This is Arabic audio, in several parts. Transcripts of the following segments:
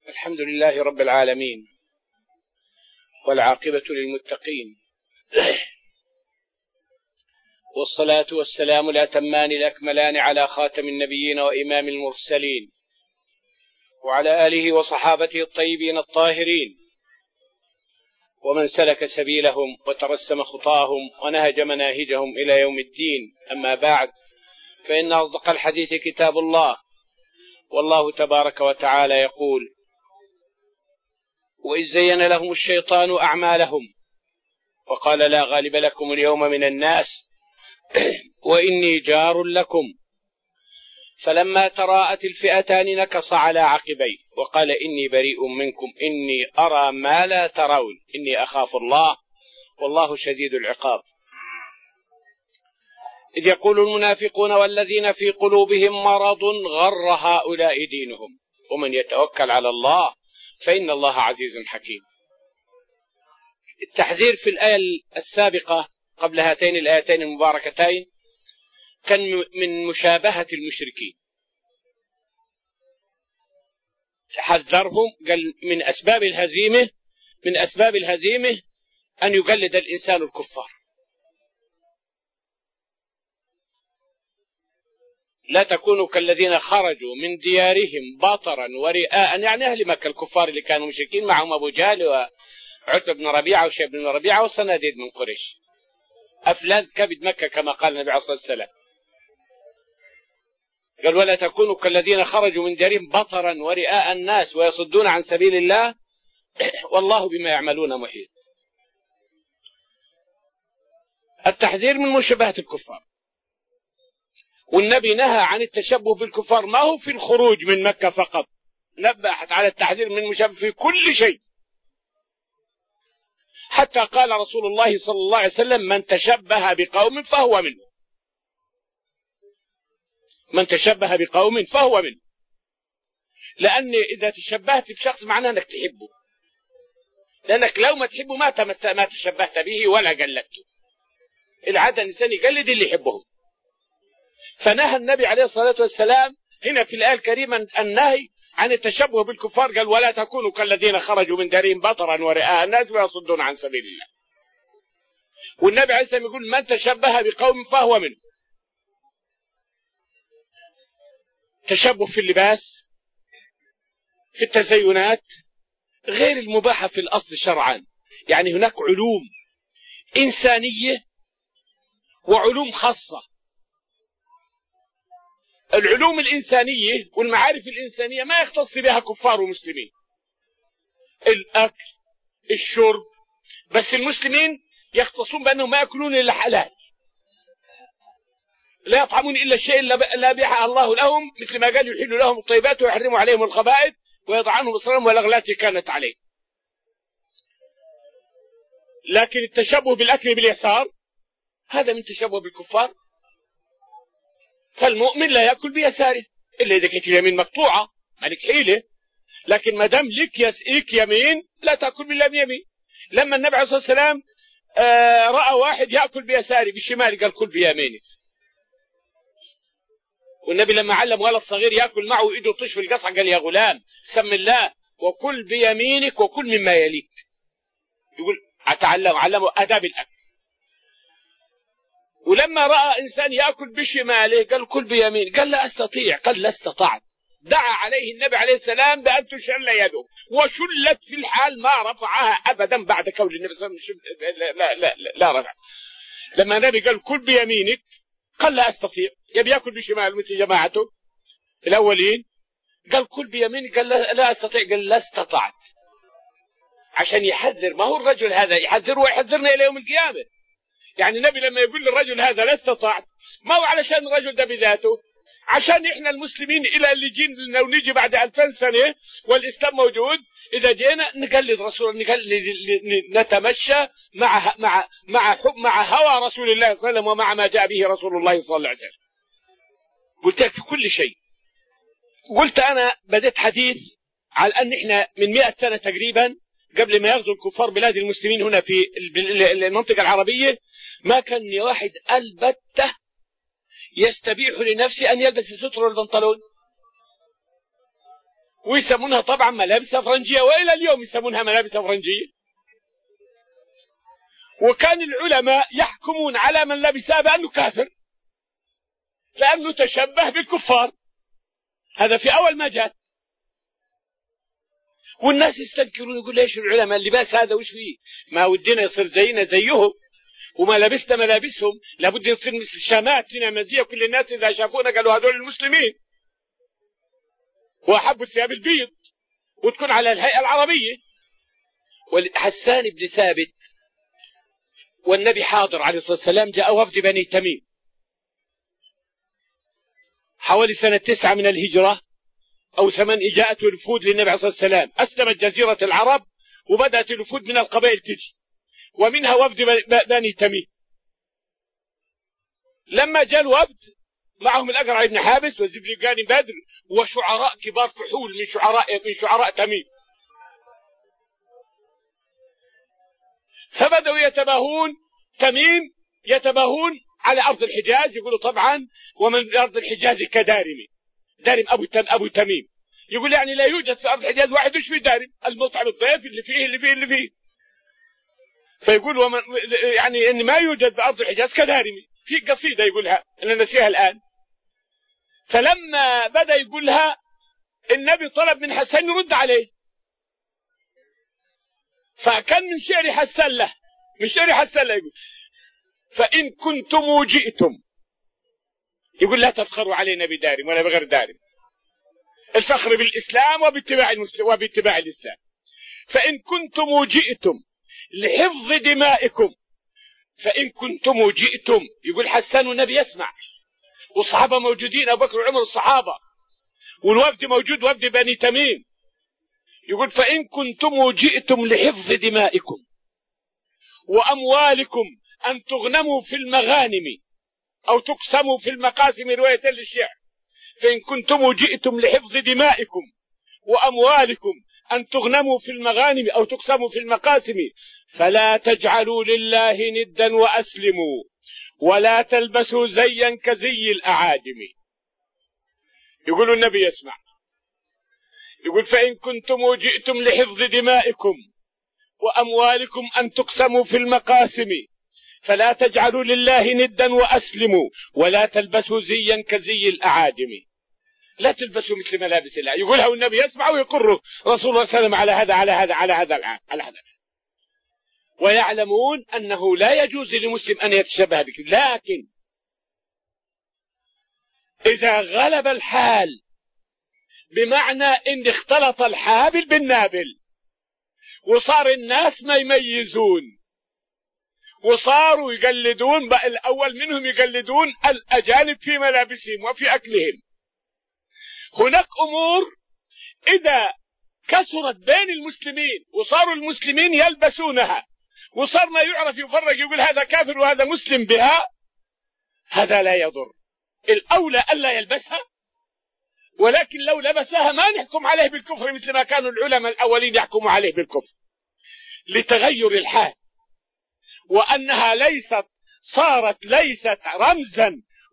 الحمد لله رب العالمين، والعاقبة للمتقين، والصلاة والسلام الأتمان الأكملان على خاتم النبيين وإمام المرسلين، وعلى آله وصحابته الطيبين الطاهرين، ومن سلك سبيلهم وترسم خطاهم ونهج مناهجهم إلى يوم الدين. أما بعد، فإن أصدق الحديث كتاب الله، والله تبارك وتعالى يقول: وإذ زين لهم الشيطان أعمالهم وقال لا غالب لكم اليوم من الناس وإني جار لكم، فلما تراءت الفئتان نكص على عقبيه وقال إني بريء منكم إني أرى ما لا ترون إني أخاف الله والله شديد العقاب. إذ يقول المنافقون والذين في قلوبهم مرض غر هؤلاء دينهم ومن يتوكل على الله فإن الله عزيز حكيم. التحذير في الآية السابقة قبل هاتين الآيتين المباركتين كان من مشابهة المشركين، حذرهم قال من أسباب الهزيمة أن يقلد الإنسان الكفار. لا تكونوا كالذين خرجوا من ديارهم بطرا ورئاء، يعني أهل مكة الكفار اللي كانوا مشركين، معهم أبو جهل وعتبة بن ربيعة وشيبة بن ربيعة وصناديد من قريش، أفلاذ كبد مكة كما قال النبي عليه الصلاة والسلام. قال: ولا تكونوا كالذين خرجوا من ديارهم بطرا ورئاء الناس ويصدون عن سبيل الله والله بما يعملون محيط. التحذير من مشابهة الكفار، والنبي نهى عن التشبه بالكفار، ما هو في الخروج من مكة فقط، نبهت على التحذير من المشابهة في كل شيء. حتى قال رسول الله صلى الله عليه وسلم: من تشبه بقوم فهو منه، من تشبه بقوم فهو منه، لأن إذا تشبهت بشخص معناه أنك تحبه، لأنك لو ما تحبه ما تشبهت به ولا قلدته. العادة الإنسان يقلد اللي يحبهم. فنهى النبي عليه الصلاة والسلام هنا في الآية الكريمة النهي عن التشبه بالكفار، قال: ولا تكونوا كالذين خرجوا من دارهم بطرا ورئاء الناس ويصدون عن سبيل الله. والنبي عليه الصلاة والسلام يقول: من تشبه بقوم فهو منه. تشبه في اللباس، في التزينات، غير المباحة في الأصل شرعا. يعني هناك علوم إنسانية وعلوم خاصة. العلوم الإنسانية والمعارف الإنسانية ما يختص بها كفار ومسلمين، الأكل، الشرب، بس المسلمين يختصون بأنهم ما يأكلون إلا حلال، لا يطعمون إلا الشيء لا بيح الله لهم، مثل ما قال: يحل لهم الطيبات ويحرم عليهم الخبائث ويضع عنهم إصرارهم والأغلال كانت عليه. لكن التشبه بالأكل باليسار هذا من تشبه بالكفار. فالمؤمن لا يأكل بيساره إلا إذا كانت اليمين مقطوعة، مالك حيلة، لكن ما دام لك يمين لا تأكل بالله بيمين. لما النبي عليه الصلاة والسلام رأى واحد يأكل بيساره بالشمال قال: كل بيمينك. والنبي لما علم ولد صغير يأكل معه إيده طش في القصعة قال: يا غلام سم الله وكل بيمينك وكل مما يليك. يقول علمه آداب الأكل. ولما رأى إنسان يأكل بشماله قال: كل بيمين، قال: لا أستطيع، قال: لا استطعت. دعا عليه النبي عليه السلام بأن تشل يده، وشلت في الحال ما رفعها أبدا بعد كون النبي صلى الله عليه وسلم لا رفع. لما النبي قال: كل بيمينك، قال: لا أستطيع، يبي يأكل بشماله مثل جماعته الأولين، قال: كل بيمينك، قال: لا أستطيع، قال: لا استطعت. عشان يحذر، ما هو الرجل هذا يحذر ويحذرنا إلى يوم القيامة. يعني النبي لما يقول للرجل هذا لا استطعت، ما هو علشان الرجل ده بذاته، عشان إحنا المسلمين إلى اللي جينا ونيجي بعد 2000 سنة والإسلام موجود، إذا جينا نقلد رسول، نتمشى مع هوى رسول الله صلى الله عليه وسلم ومع ما جاء به رسول الله صلى الله عليه وسلم. قلت لك في كل شيء. قلت أنا بدأت حديث على أن إحنا من 100 سنة تقريبا قبل ما يغزو الكفار بلاد المسلمين هنا في المنطقة العربية، ما كان واحد البتة يستبيح لنفسه أن يلبس الستر والبنطلون. ويسمونها طبعا ملابس أفرنجية، وإلى اليوم يسمونها ملابس أفرنجية. وكان العلماء يحكمون على من لبسها بأنه كافر لأنه تشبه بالكفار. هذا في أول ما جاء، والناس يستنكرون يقول ليش العلماء اللباس هذا وش فيه؟ ما ودنا يصير زينا زيهم، وما لبسنا ملابسهم، لابد يصير مثل الشامات لنا مزية، كل الناس إذا شافونا قالوا هذول المسلمين، وأحبوا الثياب البيض وتكون على الهيئة العربية. حسان بن ثابت والنبي حاضر عليه الصلاة والسلام، جاء وفد بني تميم حوالي سنة 9 من الهجرة أو 8، جاءت الوفود للنبي عليه الصلاة والسلام. أسلمت جزيرة العرب وبدأت الوفود من القبائل تجي، ومنها وفد بني تميم. لما جاء الوفد معهم الأقرع بن حابس وزبرقان بدر وشعراء كبار فحول من شعراء تميم، فبدأوا يتباهون تميم، يتباهون على أرض الحجاز، يقولوا طبعا ومن أرض الحجاز كدارمي، دارم أبو تميم، يقول يعني لا يوجد في أرض الحجاز واحد وش في دارم، المطعم الضيف اللي فيه. فيقول ومن يعني إن ما يوجد في أرض الحجاز كدارمي، في قصيدة يقولها أنا نسيها الآن. فلما بدأ يقولها النبي طلب من حسان يرد عليه، فكان من شعر حسان له، يقول فإن كنتم جئتم، يقول لا تفخروا علينا بدارم ولا بغير دارم، الفخر بالإسلام وباتباع الإسلام. فإن كنتم جئتم لحفظ دمائكم، فإن كنتم جئتم، يقول حسان والنبي يسمع والصحابة موجودين، أبو بكر وعمر الصحابة، والوفد موجود وفد بني تميم، يقول فإن كنتم جئتم لحفظ دمائكم وأموالكم أن تغنموا في المغانم أو تقسموا في المقاسم، رواية للشعر، فإن كنتم جئتم لحفظ دمائكم وأموالكم أن تغنموا في المغانم أو تقسموا في المقاسم، فلا تجعلوا لله ندا وأسلموا ولا تلبسوا زيا كزي الأعاجم. يقول النبي يسمع، يقول فإن كنتم جئتم لحفظ دمائكم وأموالكم أن تقسموا في المقاسم فلا تجعلوا لله ندا وأسلموا ولا تلبسوا زيا كزي الأعاجم. لا تلبسوا مثل ملابس الله، يقولها والنبي يسمع ويقره رسول الله صلى الله عليه وسلم على هذا ويعلمون أنه لا يجوز لمسلم أن يتشبه بك، لكن إذا غلب الحال، بمعنى إن اختلط الحابل بالنابل وصار الناس ما يميزون وصاروا يقلدون، بقى الأول منهم يقلدون الأجانب في ملابسهم وفي أكلهم. هناك أمور إذا كثرت بين المسلمين وصاروا المسلمين يلبسونها وصار ما يعرف يفرق، يقول هذا كافر وهذا مسلم بها، هذا لا يضر. الأولى ألا يلبسها، ولكن لو لبسها ما نحكم عليه بالكفر مثل ما كانوا العلماء الأولين يحكموا عليه بالكفر، لتغير الحال، وأنها صارت ليست رمزا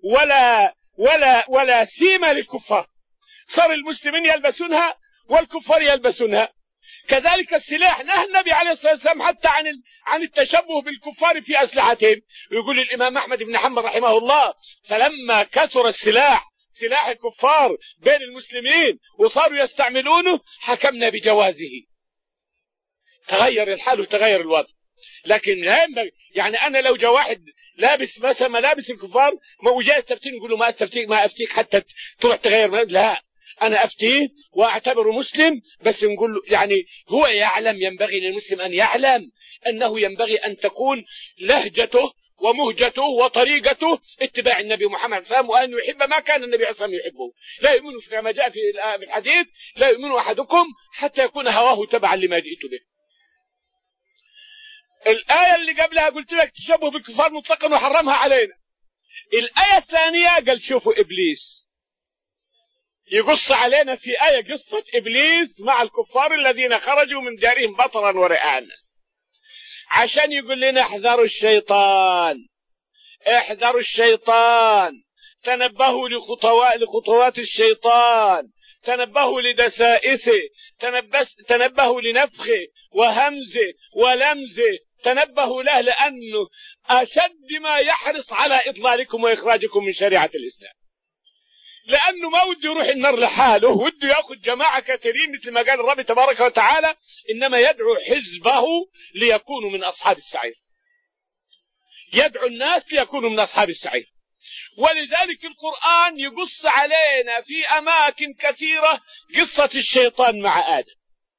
ولا سيمة للكفار، صار المسلمين يلبسونها والكفار يلبسونها. كذلك السلاح، نهى النبي عليه الصلاة والسلام حتى عن التشبه بالكفار في أسلحتهم. ويقول الإمام أحمد بن حنبل رحمه الله فلما كثر سلاح الكفار بين المسلمين وصاروا يستعملونه حكمنا بجوازه. تغير الحال وتغير الوضع، لكن لا ينبغي يعني أنا لو جاء واحد لابس مثلا ملابس الكفار وجاء يستفتيني نقول له ما أفتيك حتى تروح تغير ملابس، لا، أنا أفتيه وأعتبره مسلم، بس نقول له يعني هو يعلم، ينبغي للمسلم أن يعلم أنه ينبغي أن تكون لهجته ومهجته وطريقته اتباع النبي محمد صلى الله عليه وسلم، وأن يحب ما كان النبي صلى الله عليه وسلم يحبه. لا يؤمن كما جاء في الحديث لا يؤمن أحدكم حتى يكون هواه تبعا لما جئت به. الآية اللي قبلها قلت لك تشبه بالكفار مطلقا وحرمها علينا. الآية الثانية قال شوفوا إبليس يقص علينا في آية قصة إبليس مع الكفار الذين خرجوا من دارهم بطرا ورئاء الناس، عشان يقول لنا احذروا الشيطان، تنبهوا لخطوات الشيطان، تنبهوا لدسائسه، تنبهوا لنفخه وهمزه ولمزه، تنبهوا له، لأنه أشد ما يحرص على إضلالكم وإخراجكم من شريعة الإسلام، لأنه ما وده يروح النار لحاله، وده يأخذ جماعة كثيرين مثل ما قال الرب تبارك وتعالى: إنما يدعو حزبه ليكونوا من أصحاب السعير. يدعو الناس ليكونوا من أصحاب السعير. ولذلك القرآن يقص علينا في أماكن كثيرة قصة الشيطان مع آدم.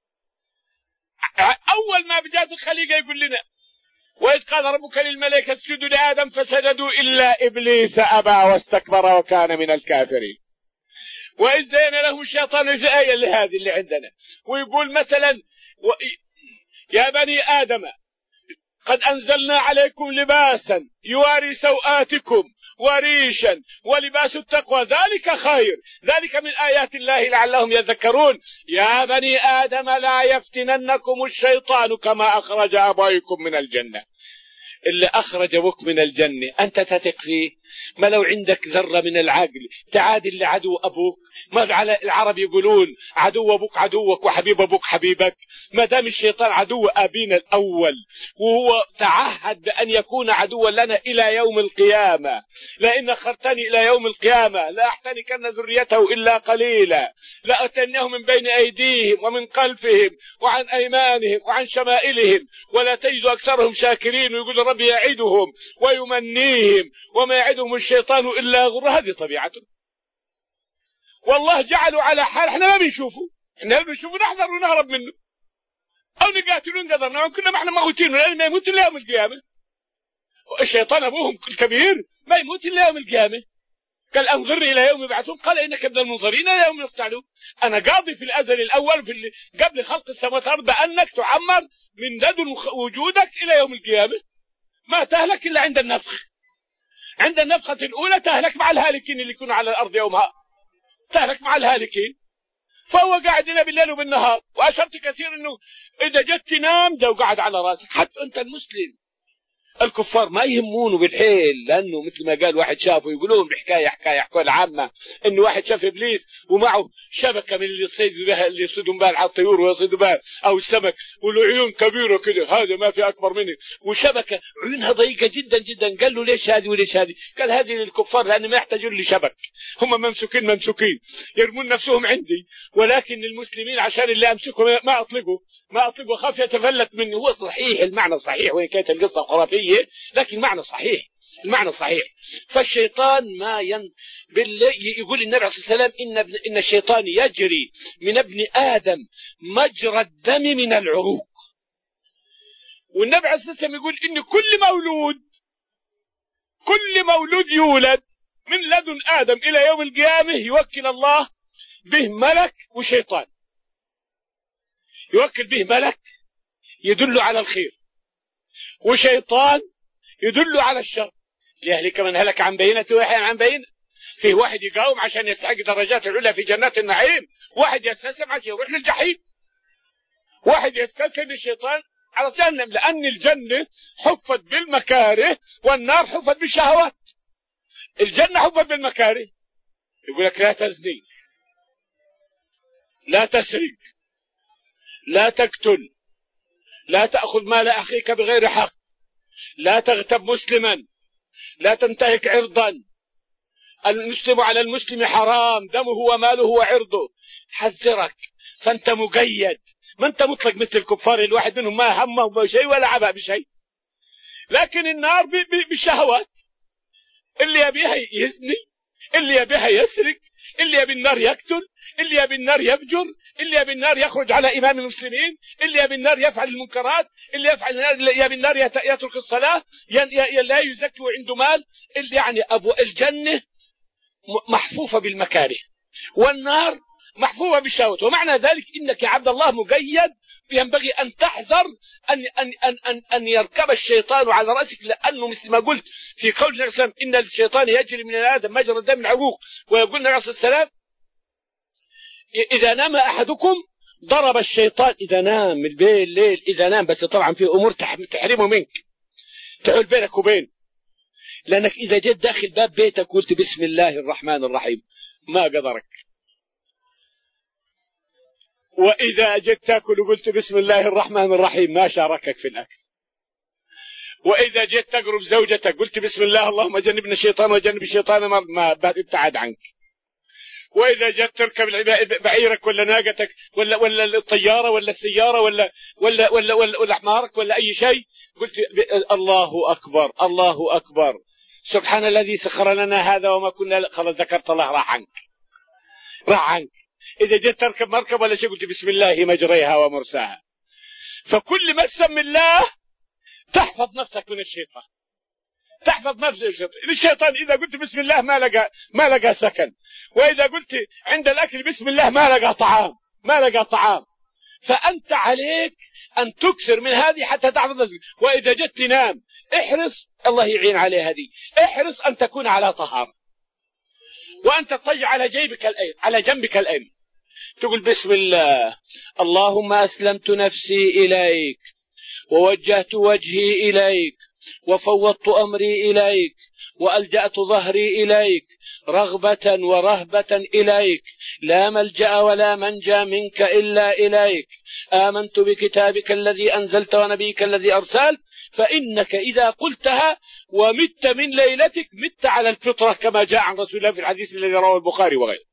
أول ما بدأت الخليقة يقول لنا: وإذ قال ربك للملائكة اسجدوا لآدم فسجدوا إلا إبليس أبى واستكبر وكان من الكافرين. وإذ زين له الشيطان، في آية لهذه اللي عندنا، ويقول مثلا: يا بني آدم قد أنزلنا عليكم لباسا يواري سوآتكم وريشا ولباس التقوى ذلك خير، ذلك من آيات الله لعلهم يذكرون. يا بني آدم لا يفتننكم الشيطان كما أخرج أبويكم من الجنة. اللي أخرج أبوك من الجنة أنت تثق فيه؟ ما لو عندك ذرة من العقل تعادل لعدو أبوك؟ ما على العرب يقولون: عدو أبوك عدوك وحبيب أبوك حبيبك. ما دام الشيطان عدو أبينا الأول، وهو تعهد بأن يكون عدوا لنا إلى يوم القيامة، لئن أخرتني إلى يوم القيامة لا أحتنكن ذريته إلا قليلا، لأتنهم من بين أيديهم ومن خلفهم وعن أيمانهم وعن شمائلهم ولا تجد أكثرهم شاكرين. ويقول الرب: يعدهم ويمنيهم وما يعدهم الشيطان إلا غرور. هذه طبيعته. والله جعلوا على حال احنا ما بنشوفه، احنا بنشوفه نحذر ونهرب منه او نقاتل ونقدرنا، كنا ما احنا موتين لان ما يموت الا يوم القيامه. الشيطان ابوهم الكبير ما يموت الا يوم القيامه. قال: انظرني الى يوم يبعثون، قال: انك من المنظرين الى يوم يفتعلون. انا قاضي في الازل الاول قبل خلق السماوات والارض بانك تعمر من لدن وجودك الى يوم القيامه. ما تهلك الا عند النفخ. عند النفخه الاولى تهلك مع الهالكين اللي يكونوا على الارض يومها، تهلك مع الهالكين. فهو قاعد لنا بالليل وبالنهار. واشرت كثير انه اذا جت تنام ده وقعد على راسك. حتى انت المسلم، الكفار ما يهمونه بالحيل، لانه مثل ما قال واحد شافه، يقولون بحكايه العامه انه واحد شاف ابليس ومعه شبكه من اللي يصيدوا بها، اللي يصيدوا بها على الطيور ويصيدوا بها او السمك، وله عيون كبيره كده، هذا ما في اكبر منه، وشبكه عيونها ضيقه جدا جدا. قال له: ليش هذه وليش هذه؟ قال: هذه للكفار لان ما يحتاجون لشبك، هم ممسوكين يرمون نفسهم عندي، ولكن المسلمين عشان اللي امسكه ما اطلقه خاف يتفلت مني. هو صحيح المعنى صحيح، وإن كانت القصة خرافية لكن المعنى صحيح. فالشيطان ما يقول النبي عليه الصلاة والسلام: إن الشيطان يجري من ابن آدم مجرى الدم من العروق. والنبي عليه الصلاة والسلام يقول إن كل مولود يولد من لدن آدم إلى يوم القيامة يوكل الله به ملك وشيطان. يوكل به ملك يدل على الخير، وشيطان يدل على الشر، ليهلك من هلك عن بينة ويحيى عن بينة. فيه واحد يقاوم عشان يستحق درجات العلى في جنات النعيم، واحد يستسلم عشان يروح للجحيم، واحد يستسلم للشيطان على جهنم، لأن الجنة حفت بالمكاره والنار حفت بالشهوات. الجنة حفت بالمكاره، يقول لك: لا تزني، لا تسرق، لا تقتل، لا تأخذ مال أخيك بغير حق، لا تغتب مسلما، لا تنتهك عرضا، المسلم على المسلم حرام، دمه وماله وعرضه. حذرك، فأنت مقيد، ما أنت مطلق مثل الكفار. الواحد منهم ما همه بشيء ولا عبأ بشيء. لكن النار بالشهوات، اللي يبيها يزني، اللي يبيها يسرق، اللي يبي النار يقتل، اللي يبي النار يفجر، اللي يبي النار يخرج على إمام المسلمين، اللي يبي النار يفعل المنكرات، اللي يبي النار يترك الصلاة، لا يزكي وعنده مال. اللي يعني أبو الجنة محفوفة بالمكاره، والنار محفوفة بالشهوات. ومعنى ذلك إنك يا عبد الله مقيد، ينبغي أن تحذر أن يركب الشيطان على رأسك، لأنه مثل ما قلت في قول النبي صلى الله عليه وسلم: إن الشيطان يجري من آدم مجرى الدم من العروق. ويقول النبي صلى الله عليه وسلم: إذا نام أحدكم ضرب الشيطان. إذا نام الليل، إذا نام، بس طبعا في أمور تحرمه منك، تحول بينك وبين، لأنك إذا جيت داخل باب بيتك قلت بسم الله الرحمن الرحيم ما قدرك. وإذا جيت تأكل وقلت بسم الله الرحمن الرحيم ما شاركك في الأكل. وإذا جيت تقرب زوجتك قلت بسم الله اللهم جنبنا الشيطان وجنب الشيطان ما ابتعد عنك. وإذا جيت تركب بعيرك ولا ناقتك ولا الطيارة ولا السيارة ولا حمارك ولا أي شيء قلت الله أكبر الله أكبر سبحان الذي سخر لنا هذا وما كنا، خلاص ذكرت الله راح عنك. إذا جيت تركب مركب ولا شيء قلت بسم الله مجريها ومرساها. فكل ما تسمي الله تحفظ نفسك من الشيطان، تحفظ نفسك. الشيطان إذا قلت بسم الله ما لقى سكن، وإذا قلت عند الأكل بسم الله ما لقى طعام. فأنت عليك أن تكثر من هذه حتى تحفظ نفسك. وإذا جيت تنام احرص، الله يعين عليها هذه، احرص أن تكون على طهارة، وأنت تطيع على جنبك الأيمن تقول بسم الله اللهم أسلمت نفسي إليك ووجهت وجهي إليك وفوضت أمري إليك وألجأت ظهري إليك رغبة ورهبة إليك، لا ملجأ ولا منجا منك إلا إليك. آمنت بكتابك الذي أنزلت ونبيك الذي أرسلت، فإنك إذا قلتها ومت من ليلتك مت على الفطرة كما جاء عن رسول الله في الحديث الذي رواه البخاري وغيره.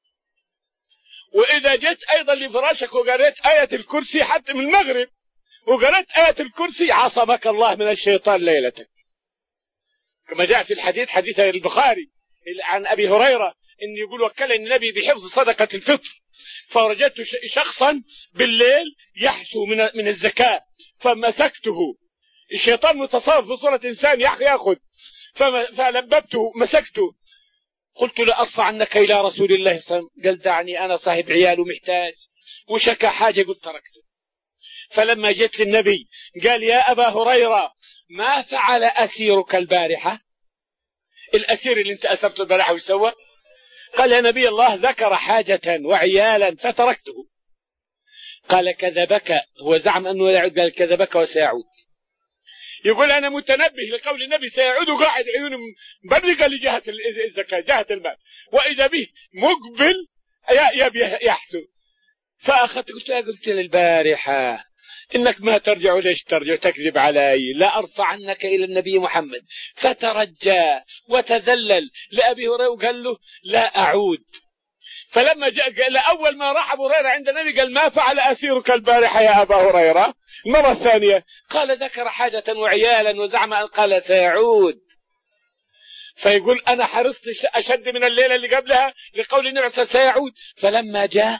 وإذا جئت أيضا لفراشك وقرأت آية الكرسي حتى من المغرب وقرأت آية الكرسي عصمك الله من الشيطان ليلتك، كما جاء في الحديث حديث البخاري عن أبي هريرة إن يقول وكلني النبي بحفظ صدقة الفطر، فرجعت شخصا بالليل يحسو من الزكاة فمسكته، الشيطان متصرف في صورة إنسان يأخذ، فلببته مسكته، قلت لأرفع عنك إلى رسول الله صلى الله عليه وسلم، قال دعني أنا صاحب عيال ومحتاج وشكى حاجة، قلت تركته. فلما جئت للنبي قال يا أبا هريرة ما فعل أسيرك البارحة؟ الأسير اللي انت أسرته البارحة ويسوى؟ قال يا نبي الله ذكر حاجة وعيالا فتركته. قال كذبك، هو زعم أنه لا يعود، قال كذبك وسيعود. يقول أنا متنبه لقول النبي سيعود وقاعد عيونه مبرقة لجهة الزكاة جهة المال، وإذا به مقبل يحسو. فأخذت قلت للبارحة إنك ما ترجع، ليش ترجع تكذب علي؟ لا أرفع عنك إلى النبي محمد. فترجى وتذلل لأبي هريرة وقال له لا أعود. فلما جاء لأول ما راح أبو هريرة عند النبي قال ما فعل أسيرك البارحة يا أبا هريرة؟ المرة الثانية قال ذكر حاجة وعيالا وزعم أن قال سيعود. فيقول أنا حرصت أشد من الليلة اللي قبلها لقول النبي سيعود. فلما جاء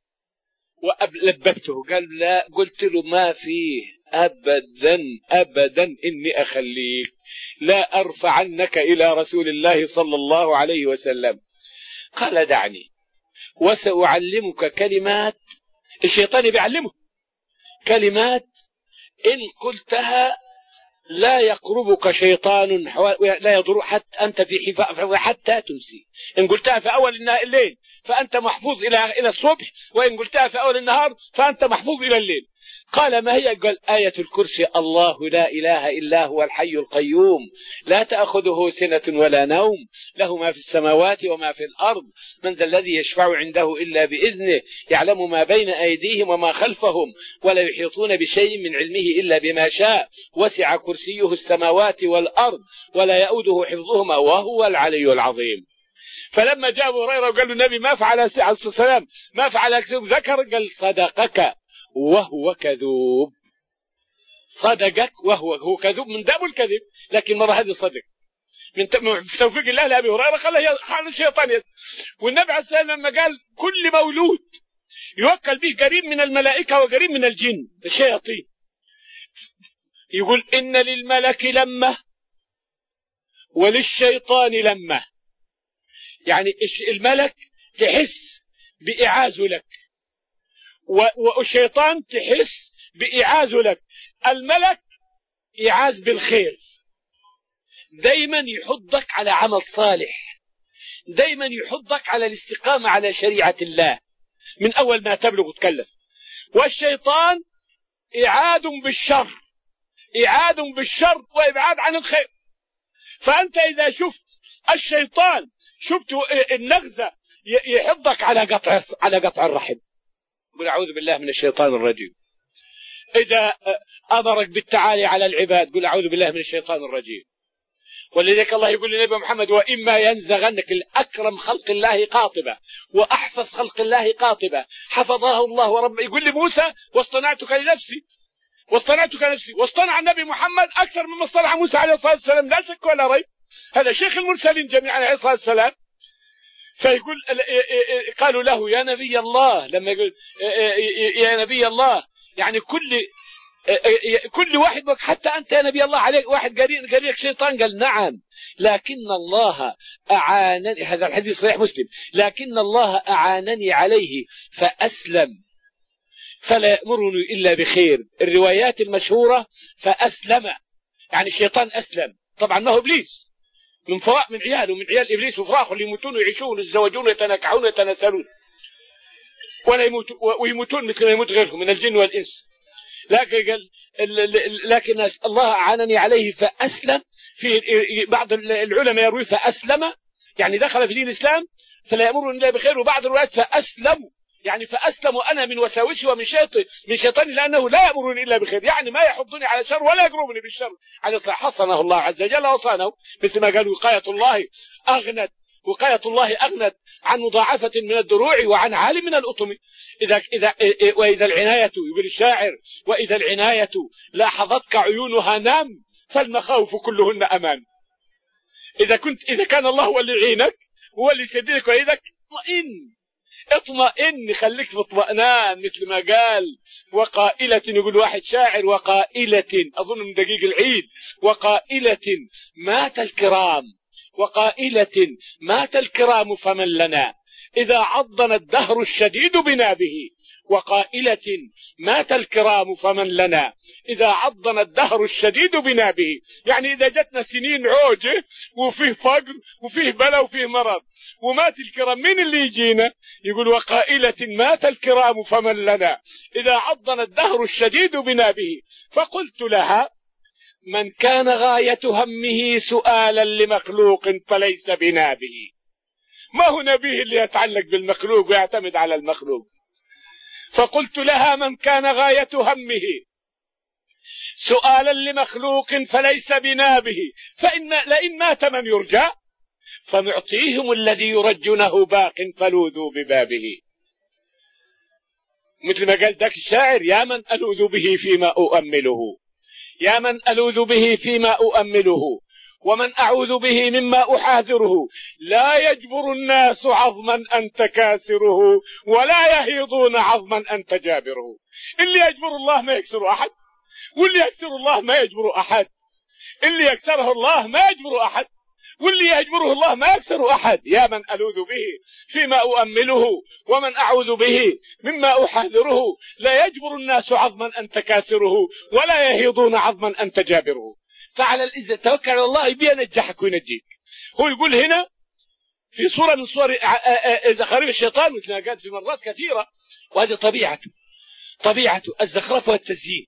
ولببته قال لا، قلت له ما فيه أبدا إني أخليك، لا أرفع عنك إلى رسول الله صلى الله عليه وسلم. قال دعني وسأعلمك كلمات، الشيطان بيعلمه كلمات إن قلتها لا يقربك شيطان لا يضر حتى أنت في حفاء حتى تمسي. إن قلتها في أول الليل فأنت محفوظ إلى الصبح، وإن قلتها في أول النهار فأنت محفوظ إلى الليل. قال ما هي؟ قال آية الكرسي الله لا إله إلا هو الحي القيوم لا تأخذه سنة ولا نوم له ما في السماوات وما في الأرض من ذا الذي يشفع عنده إلا بإذنه يعلم ما بين أيديهم وما خلفهم ولا يحيطون بشيء من علمه إلا بما شاء وسع كرسيه السماوات والأرض ولا يؤوده حفظهما وهو العلي العظيم. فلما جاء أبو هريرة وقال له النبي ما فعل عليه السلام ما فعل ذكر قال صدقك وهو كذوب. صدقك وهو كذوب من داب الكذب، لكن مرة هذه صدق من توفيق الله لأبي هريرة خلى الشيطان والنبي عليه السلام لما قال كل مولود يوكل به قريب من الملائكة وقريب من الجن الشياطين، يقول إن للملك لمة وللشيطان لمة، يعني الملك تحس بإعازه لك والشيطان تحس بإعازه لك. الملك إعاز بالخير، دايما يحضك على عمل صالح، دايما يحضك على الاستقامة على شريعة الله من أول ما تبلغ وتكلف. والشيطان إعاد بالشر وإبعاد عن الخير. فأنت إذا شفت الشيطان شفت النغزة يحضك على قطع الرحم، قل أعوذ بالله من الشيطان الرجيم. إذا أمرك بالتعالي على العباد قل أعوذ بالله من الشيطان الرجيم. ولذلك الله يقول للنبي محمد وإما ينزغنك، الأكرم خلق الله قاطبة وأحفظ خلق الله قاطبة حفظه الله ورب. يقول لموسى واصطنعتك لنفسي، واصطنعتك لنفسي، واصطنع النبي محمد أكثر مما اصطنع موسى عليه الصلاة والسلام، لا شك ولا ريب. هذا شيخ المرسلين جميعا عليه الصلاة والسلام. فيقول قالوا له يا نبي الله، لما يقول يا نبي الله يعني كل واحد حتى أنت يا نبي الله عليك واحد قال لك شيطان، قال نعم لكن الله أعانني، هذا الحديث صحيح مسلم، لكن الله أعانني عليه فأسلم فلا يأمرني إلا بخير. الروايات المشهورة فأسلم يعني الشيطان أسلم، طبعا ما هو إبليس من عياله، من عيال إبليس وفراخه اللي يموتون ويعيشون ويتزوجون ويتناكحون ويتناسلون ويموتون مثل ما يموت غيرهم من الجن والإنس. لكن الله أعانني عليه فأسلم. في بعض العلماء يروي فأسلم يعني دخل في دين الإسلام فلا يأمرني إلا بخير، وبعض الروايات فأسلم يعني فأسلم أنا من وساوسي ومن شيطاني لأنه لا يأمرني إلا بخير، يعني ما يحضني على شر ولا يقربني بالشر. على حصنه الله عز وجل وصانه، مثل ما قال وقاية الله أغنت عن مضاعفة من الدروع وعن عالم من الأطم. وإذا العناية يقول الشاعر وإذا العناية لاحظتك عيونها نام فالمخاوف كلهن أمان. إذا كان الله هو اللي يعينك هو اللي يسددك ويدك اطمئن خليك في اطمئنان، مثل ما قال وقائلة، يقول واحد شاعر وقائلة أظن من دقيق العيد، وقائلة مات الكرام فمن لنا إذا عضنا الدهر الشديد بنا به. وقائلة مات الكرام فمن لنا إذا عضنا الدهر الشديد بنا به، يعني إذا جتنا سنين عوجة وفيه فقر وفيه بلاء وفيه مرض ومات الكرام، من اللي يجينا؟ يقول وقائلة مات الكرام فمن لنا إذا عضنا الدهر الشديد بنا به. فقلت لها من كان غاية همه سؤالا لمخلوق فليس بنا به. ما هو نبيه اللي يتعلق بالمخلوق ويعتمد على المخلوق. فقلت لها من كان غاية همه سؤالا لمخلوق فليس بنا به، لئن مات من يرجى فنعطيهم الذي يرجونه باق فلوذوا ببابه. مثل ما قال ذاك الشاعر يا من ألوذ به فيما أؤمله ومن أعوذ به مما أحاذره لا يجبر الناس عظما أنت كاسره ولا يهيضون عظما أنت جابره. اللي يجبر الله ما يكسر أحد، واللي يكسر الله ما يجبر أحد، اللي يكسره الله ما يجبر أحد، واللي يجبره الله ما يكسر أحد. يا من ألوذ به فيما أؤمله ومن أعوذ به مما أحاذره لا يجبر الناس عظما أنت كاسره ولا يهيضون عظما أنت جابره. فعلى إذا توكل على الله ينجحك وينجيك. هو يقول هنا في صورة من صور زخارف الشيطان مثل ما قال في مرات كثيرة، وهذه طبيعته الزخرفة والتزيين.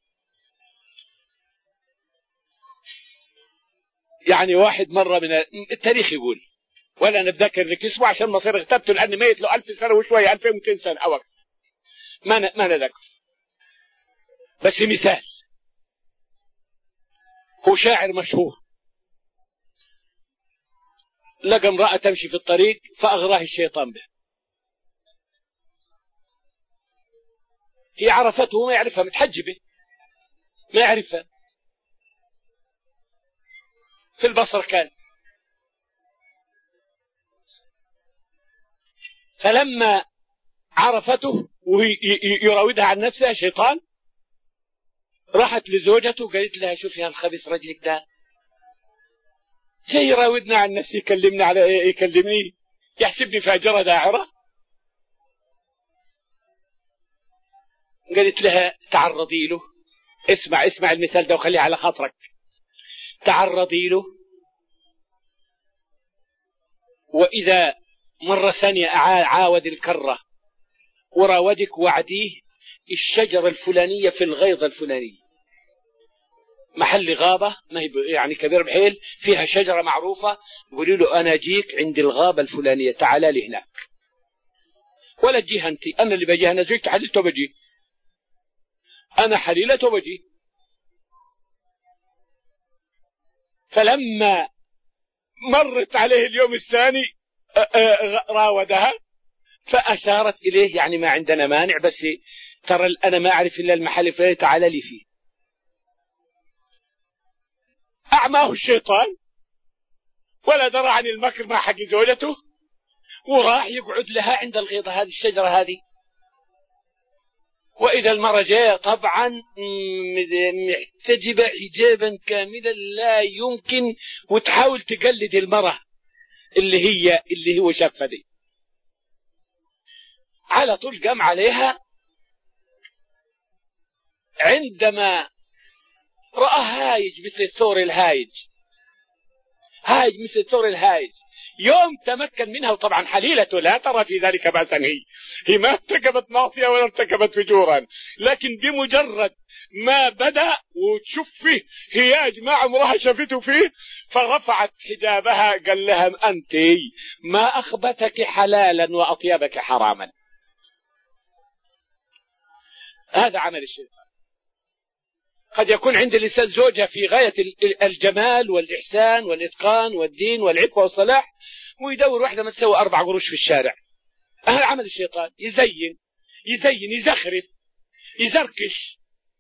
يعني واحد مرة من التاريخ يقول، ولا نتذكر ذلك اسمه عشان ما صير اغتبته لأنه ميت له 1000 سنة وشوية 2200 سنة أو أكثر، ما نذكر، بس مثال. هو شاعر مشهور لقى امرأة تمشي في الطريق فأغراه الشيطان به. هي عرفته ما يعرفها، متحجبة ما يعرفها، في البصر كان. فلما عرفته وهي يراودها عن نفسها شيطان، راحت لزوجته قالت لها شوفي هالخبيث رجلك ده جاي يراودنا عن نفسي، يكلمني يحسبني فاجرة داعرة. قالت لها تعرضي له، اسمع المثال ده وخليه على خاطرك. تعرضي له، وإذا مرة ثانية عاود الكرة وراودك وعديه الشجرة الفلانية في الغيضة الفلانية، محل غابة ما هي يعني كبير بحيل فيها شجرة معروفة، قولي له أنا جيك عند الغابة الفلانية تعال لي هناك. ولا تجيها أنت، أنا اللي بجيها، أنا زوجت حليلته بجي، أنا حليلته بجي. فلما مرت عليه اليوم الثاني راودها فأشارت إليه، يعني ما عندنا مانع، بس ترى أنا ما أعرف إلا المحل الفلاني، تعال لي فيه. أعماه الشيطان ولا درى عن المكر مع حق زوجته، وراح يقعد لها عند الغيضة هذه الشجرة هذه. وإذا المرة جاء طبعا محتجبة حجابا كاملا لا يمكن، وتحاول تقلد المرة اللي هو شافها دي. على طول قام عليها. عندما رأى هايج مثل الثور الهايج، هايج مثل الثور الهايج، يوم تمكن منها. وطبعا حليلته لا ترى في ذلك بأسا، هي ما ارتكبت معصية ولا ارتكبت فجورا، لكن بمجرد ما بدأ وتشوف فيه هياج ما عمرها شافته فيه، فرفعت حجابها. قال لها أنت ما أخبثك حلالا وأطيبك حراما. هذا عمل الشيطان. قد يكون عند الإنسان زوجها في غاية الجمال والإحسان والإتقان والدين والعفة والصلاح، ويدور واحدة ما تسوي 4 قروش في الشارع. هذا عمل الشيطان. يزين يزخرف، يزركش،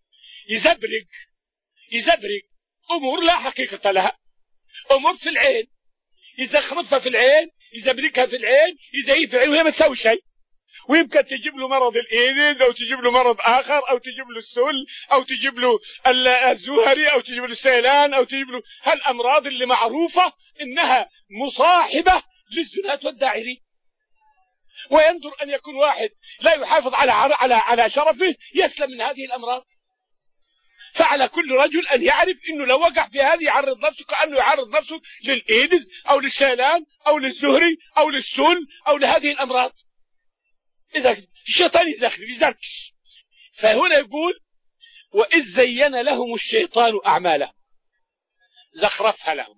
يزبرق أمور لا حقيقة لها، أمور في العين، يزخرفها في العين، يزبرقها في العين، يزيف في العين، وهي ما تسوي شيء. ويمكن تجيب له مرض الإيدز، أو تجيب له مرض آخر، أو تجيب له السل، أو تجيب له الزهري، أو تجيب له السيلان، أو تجيب له هالأمراض اللي معروفة إنها مصاحبة للزنات والداعرين. وينظر أن يكون واحد لا يحافظ على شرفه يسلم من هذه الأمراض. فعلى كل رجل أن يعرف أنه لو وقع في هذه يعرض نفسه كأنه يعرض نفسه للإيدز أو للسيلان أو للزهري أو للسل أو لهذه الأمراض. إذا الشيطان يزركش. فهنا يقول وإذ زين لهم الشيطان أعمالهم، زخرفها لهم.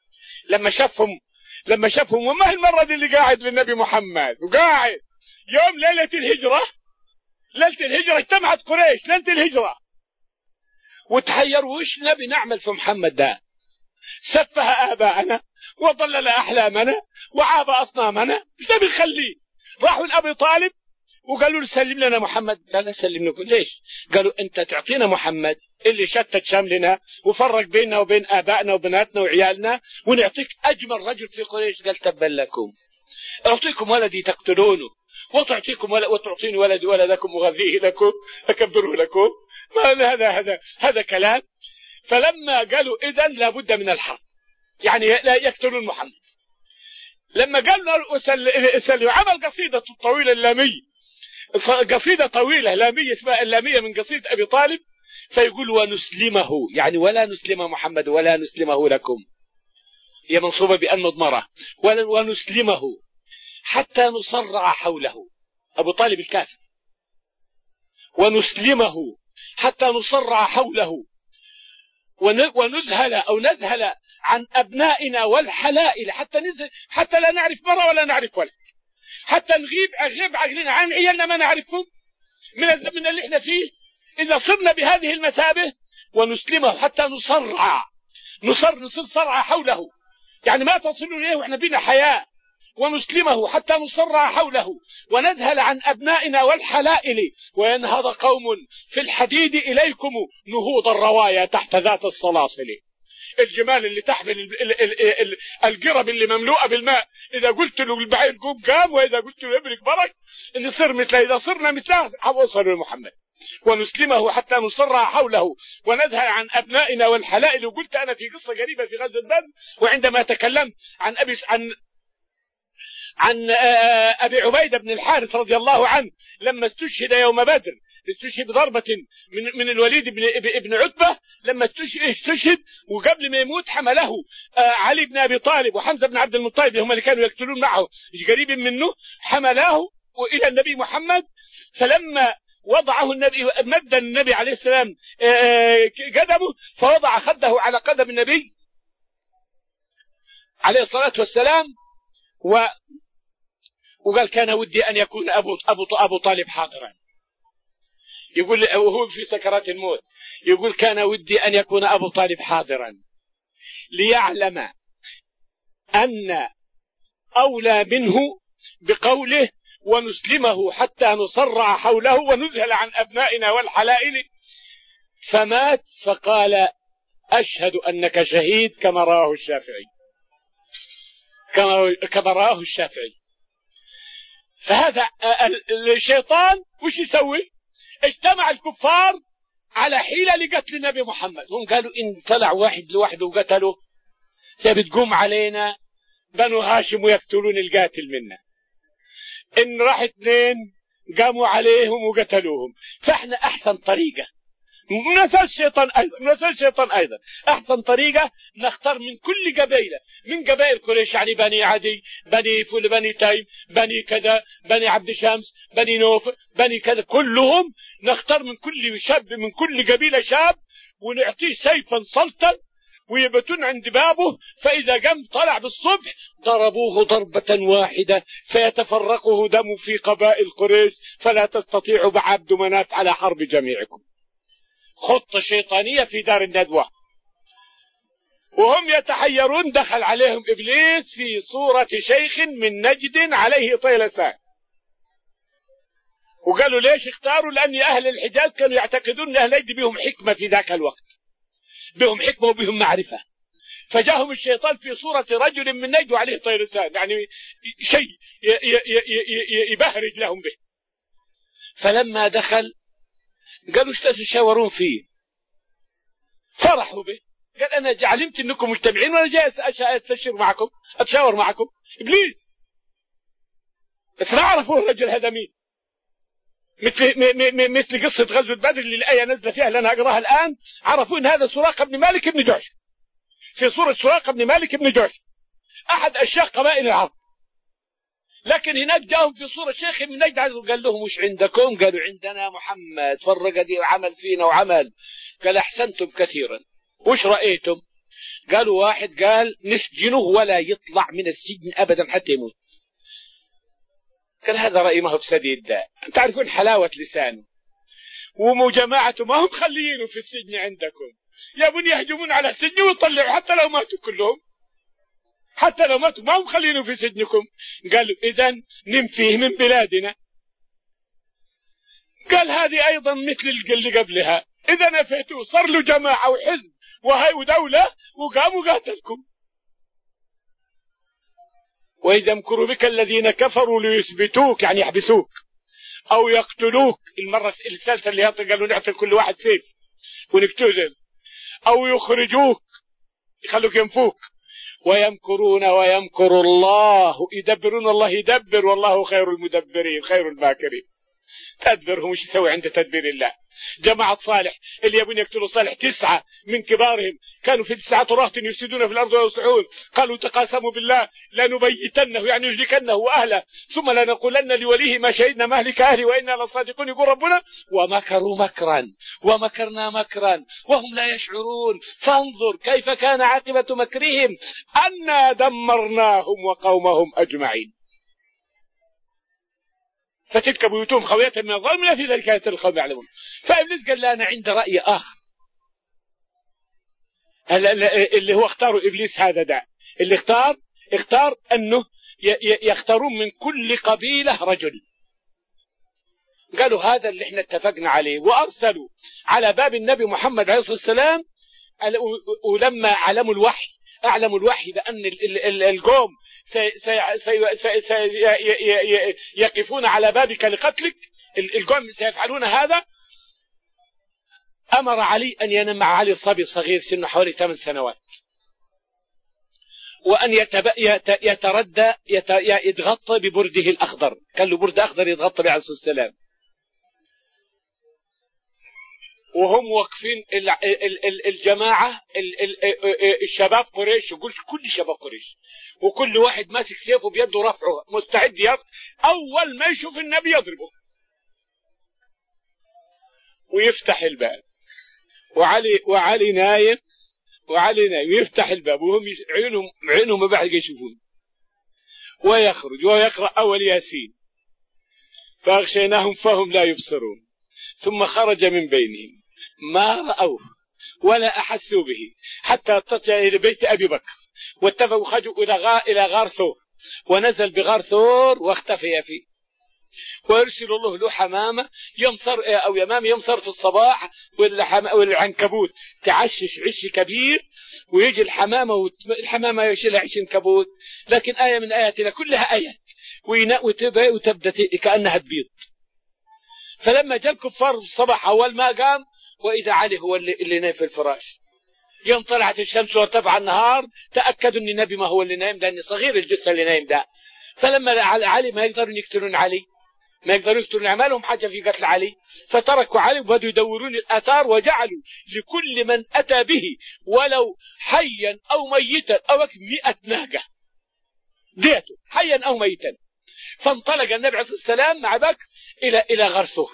لما شافهم وما هي المرة دي اللي قاعد بالنبي محمد، وقاعد يوم ليلة الهجرة اجتمعت قريش ليلة الهجرة، وتحيروا وش نبي نعمل في محمد ده؟ سفه آباءنا وضلل أحلامنا وعاب أصنامنا، ايش نبي نخليه؟ راحوا لأبي طالب وقالوا له سلم لنا محمد. قال لا سلم لكم. ليش؟ قالوا انت تعطينا محمد اللي شتت شملنا وفرق بيننا وبين آبائنا وبناتنا وعيالنا، ونعطيك أجمل رجل في قريش. قال تبا لكم، أعطيكم ولدي تقتلونه، وتعطيني ولدكم أغذيه لكم أكبره لكم. ما هذا كلام. فلما قالوا إذن لابد من الحرب، يعني لا يقتلون محمد. لما قالوا سلوا، عمل قصيدة طويلة اللامية، قصيدة طويلة لامية اسمها اللامية من قصيدة أبي طالب. فيقول ونسلمه، يعني ولا نسلم محمد ولا نسلمه لكم، هي منصوبة بأن مضمرة. ونسلمه حتى نصرع حوله، أبو طالب الكافر. ونسلمه حتى نصرع حوله ونذهل أو نذهل عن أبنائنا والحلائل، حتى لا نعرف مرة ولا نعرف ولد، حتى نغيب عقلنا عن عيالنا ما نعرفهم من الزمن اللي احنا فيه إذا صرنا بهذه المثابة. ونسلمه حتى نصر صرع حوله، يعني ما تصل إليه وإحنا بنا حياة. ونسلمه حتى نصرع حوله ونذهل عن أبنائنا والحلائل، وينهض قوم في الحديد إليكم نهوض الروايا تحت ذات الصلاصل. الجمال اللي تحمل القرب اللي مملوءة بالماء، إذا قلت له البعير قام، وإذا قلت له ابرك برك، إن يصير مثله. إذا صرنا مثله وصلوا لمحمد. ونسلمه حتى نصرع حوله ونذهل عن أبنائنا والحلائل. وقلت أنا في قصة قريبة في غزوة بدر، وعندما تكلمت عن أبي عبيدة بن الحارث رضي الله عنه لما استشهد يوم بدر، استشهد بضربة من الوليد بن عتبة. لما استشهد وقبل ما يموت حمله علي بن أبي طالب وحمزة بن عبد المطلب، هم اللي كانوا يقتلون معه قريب منه، حملاه إلى النبي محمد. فلما وضعه النبي، مد النبي عليه السلام قدمه، فوضع خده على قدم النبي عليه الصلاة والسلام، وقال كان ودي أن يكون أبو طالب حاضرا. يقول وهو في سكرات الموت يقول كان ودي أن يكون أبو طالب حاضرا ليعلم أن أولى منه بقوله ونسلمه حتى نصرع حوله ونذهل عن أبنائنا والحلائل. فمات فقال أشهد أنك شهيد كما راه الشافعي كما راه الشافعي. فهذا الشيطان وش يسوي؟ اجتمع الكفار على حيلة لقتل النبي محمد. هم قالوا إن طلع واحد لوحده وقتله بتقوم علينا بنو هاشم ويقتلون القاتل منا. إن راح اثنين قاموا عليهم وقتلوهم. فاحنا أحسن طريقة نسأل الشيطان أيضا أحسن طريقة نختار من كل قبيلة من قبائل قريش، يعني بني عدي، بني فل، بني تيم، بني كذا، بني عبد شمس، بني نوف، بني كذا، كلهم نختار من كل شاب من كل قبيلة شاب ونعطيه سيفا صلتا ويبتون عند بابه. فإذا قام طلع بالصبح ضربوه ضربة واحدة فيتفرقه دم في قبائل قريش فلا تستطيع بعبد مناف على حرب جميعكم. خطة شيطانية في دار الندوة. وهم يتحيرون دخل عليهم إبليس في صورة شيخ من نجد عليه طيلسان. وقالوا ليش اختاروا؟ لأن أهل الحجاز كانوا يعتقدون أن أهل نجد بهم حكمة في ذاك الوقت، بهم حكمة وبهم معرفة. فجاءهم الشيطان في صورة رجل من نجد عليه طيلسان، يعني شيء يبهرج لهم به. فلما دخل قالوا ايش تتشاورون فيه؟ فرحوا به. قال أنا علمت أنكم مجتمعين وأنا جاي أستشير معكم أتشاور معكم. إبليس بس ما عرفوا الرجل هذا مين. مثل قصة غزوة بدر اللي الآية نزل فيها لنا أقراها الآن. عرفوا أن هذا سراقة بن مالك بن جعش، في صورة سراقة بن مالك بن جعش أحد أشياخ قبائل العرب. لكن هناك جاءهم في صورة شيخ من نجد قال لهم وش عندكم؟ قالوا عندنا محمد فرق دي وعمل فينا وعمل. قال أحسنتم كثيرا، وش رأيتم؟ قالوا واحد قال نسجنه ولا يطلع من السجن أبدا حتى يموت. قال هذا رأي ما هو بسديد ده، تعرفون حلاوة لسانه. وجماعته ما هم خليينه في السجن عندكم، يبون يهجمون على السجن ويطلعوا حتى لو ماتوا كلهم، حتى لو ماتوا ما هم خلينه في سجنكم. قالوا إذن ننفيه من بلادنا. قال هذه أيضا مثل اللي قبلها، إذا نفيتوه صار له جماعة وحزب وهي ودولة وقاموا قاتلكم. وإذا يمكر بك الذين كفروا ليثبتوك يعني يحبسوك أو يقتلوك. المرة الثالثة اللي قالوا نعطي كل واحد سيف ونقتلهم، أو يخرجوك يخلوك ينفوك. ويمكرون ويمكر الله، يدبرون الله يدبر والله خير المدبرين خير الماكرين. تدبرهم وش يسوي عند تدبير الله؟ جماعة صالح اللي يبون يقتلوا صالح 9 من كبارهم كانوا في 9 رهط يفسدون في الأرض ويصلحون. قالوا تقاسموا بالله لنبيتنه يعني يهلكنه وأهله ثم لنقولن لوليه ما شهدنا مهلك أهله وإنا لصادقون. يقول ربنا ومكروا مكرا ومكرنا مكرا وهم لا يشعرون فانظر كيف كان عاقبة مكرهم أنا دمرناهم وقومهم أجمعين. فتلك بيوتهم خاوية من الظلم لا في ذلك آيات القوم يعلمون. فإبليس قال لا أنا عندي رأي آخر. اللي هو اختاروا إبليس هذا ده اللي اختار أنه يختارون من كل قبيلة رجل. قالوا هذا اللي احنا اتفقنا عليه. وأرسلوا على باب النبي محمد عليه الصلاة والسلام. ولما أعلموا الوحي بأن القوم يقفون على بابك لقتلك، القوم سيفعلون هذا. أمر علي أن ينام مع علي صبي صغير سنه حوالي 8 سنوات وأن يتردى يتغطى ببرده الأخضر. كان له برد أخضر يتغطى به عليه الصلاة والسلام. وهم واقفين الجماعة الشباب قريش، يقول كل شباب قريش وكل واحد ماسك سيفه بيده رفعه مستعد أول ما يشوف النبي يضربه. ويفتح الباب وعلي نايم يفتح الباب وهم عينهم ما بعد يشوفون. ويخرج ويقرأ أول ياسين فأغشيناهم فهم لا يبصرون ثم خرج من بينهم ما رأوه ولا أحسوا به حتى اتصل إلى بيت أبي بكر واتفقوا خرجوا إلى غار ثور ونزل بغار ثور واختفي فيه ويرسل الله له حمامة يمصر أو يمام يمصر في الصباح والعنكبوت تعشش عش كبير ويجي الحمامة يشيل عش كبوت لكن آية من آياتنا كلها آيات وتبدأ كأنها تبيض. فلما جاء الكفار الصباح أول ما قام وإذا علي هو اللي نايم في الفراش يوم طلعت الشمس وارتفع النهار تأكدوا أن النبي ما هو اللي نايم لأن صغير الجثة اللي نايم ده. فلما علي ما يقدرون يقتلون علي ما يقدرون يقتلون عمالهم حاجة في قتل علي فتركوا علي وبدوا يدورون الآثار وجعلوا لكل من أتى به ولو حيا أو ميتا أو 100 ناقة ديته حيا أو ميتا. فانطلق النبي عليه الصلاة والسلام مع بكر إلى غار ثور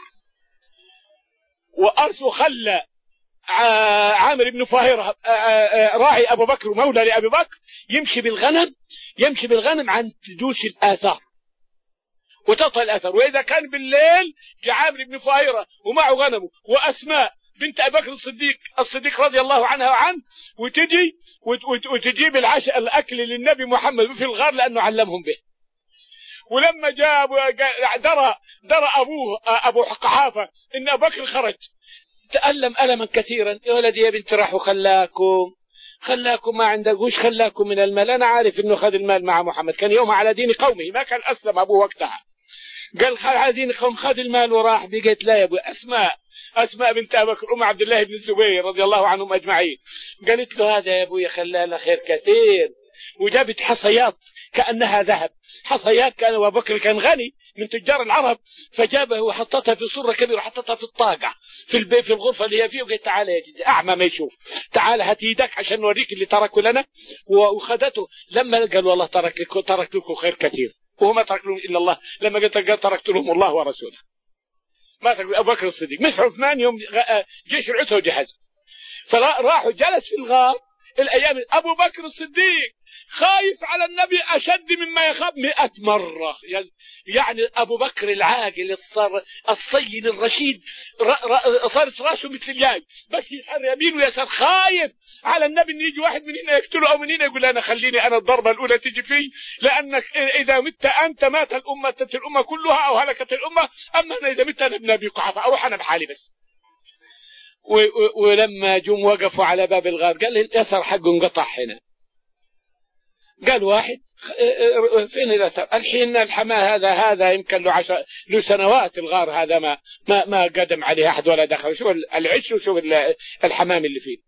وأرسل خلى عامر بن فاهرة راعي أبو بكر ومولى لأبي بكر يمشي بالغنم عن تدوس الآثار وتطهى الأثر. وإذا كان بالليل جاء عامر بن فاهرة ومعه غنمه وأسماء بنت أبي بكر الصديق رضي الله عنها وعنه وتجيب العشاء الأكل للنبي محمد في الغار لأنه علمهم به. ولما جاء درى أبوه أبو قحافة إن أبو بكر خرج تألم ألما كثيرا. يا ولدي يا بنت راحوا خلاكم ما عندك وش خلاكم من المال. أنا عارف إنه خذ المال مع محمد كان يومها على دين قومه ما كان أسلم أبوه وقتها. قال على دين قوم خذ المال وراح. بقيت لا يا أبو أسماء بنت أبي بكر أم عبد الله بن الزبير رضي الله عنهم أجمعين قالت له هذا يا أبوي خلانا خير كثير وجابت حصيات كأنها ذهب حصيات. كان أبو بكر كان غني من تجار العرب فجابه وحطتها في صورة كبيرة وحطتها في الطاقة في البيت في الغرفة اللي هي فيه وقالت تعال يا جدي أعمى ما يشوف تعال هات يدك عشان نوريك اللي تركوا لنا. وخذته لما قال والله ترك لكم خير كثير وهو ما ترك لهم إلا الله. لما قلت تركت لهم الله ورسوله ما ترك أبو بكر الصديق. مش عثمان يوم جيش العسرة وجهز فراحوا جلس في الغار الأيام. أبو بكر الصديق خايف على النبي أشد مما يخاف 100 مرة. يعني أبو بكر العاقل الصين الرشيد صارت راسه مثل الياي بس يسحر يمين ويسار خايف على النبي إن يجي واحد من هنا يقتله أو من هنا يقول أنا خليني أنا الضربة الأولى تجي فيه لأنك إذا مت أنت مات الأمة كلها أو هلكت الأمة. أما أنا إذا مت أنا ابن أبي قحافة أروح أنا بحالي بس. ولما جم وقفوا على باب الغار قال الأثر حقه انقطع هنا. قال واحد فين الأثر الحين الحماه هذا يمكن له سنوات الغار هذا ما قدم عليه أحد ولا دخل. شوف العش وشوف الحمام اللي فيه.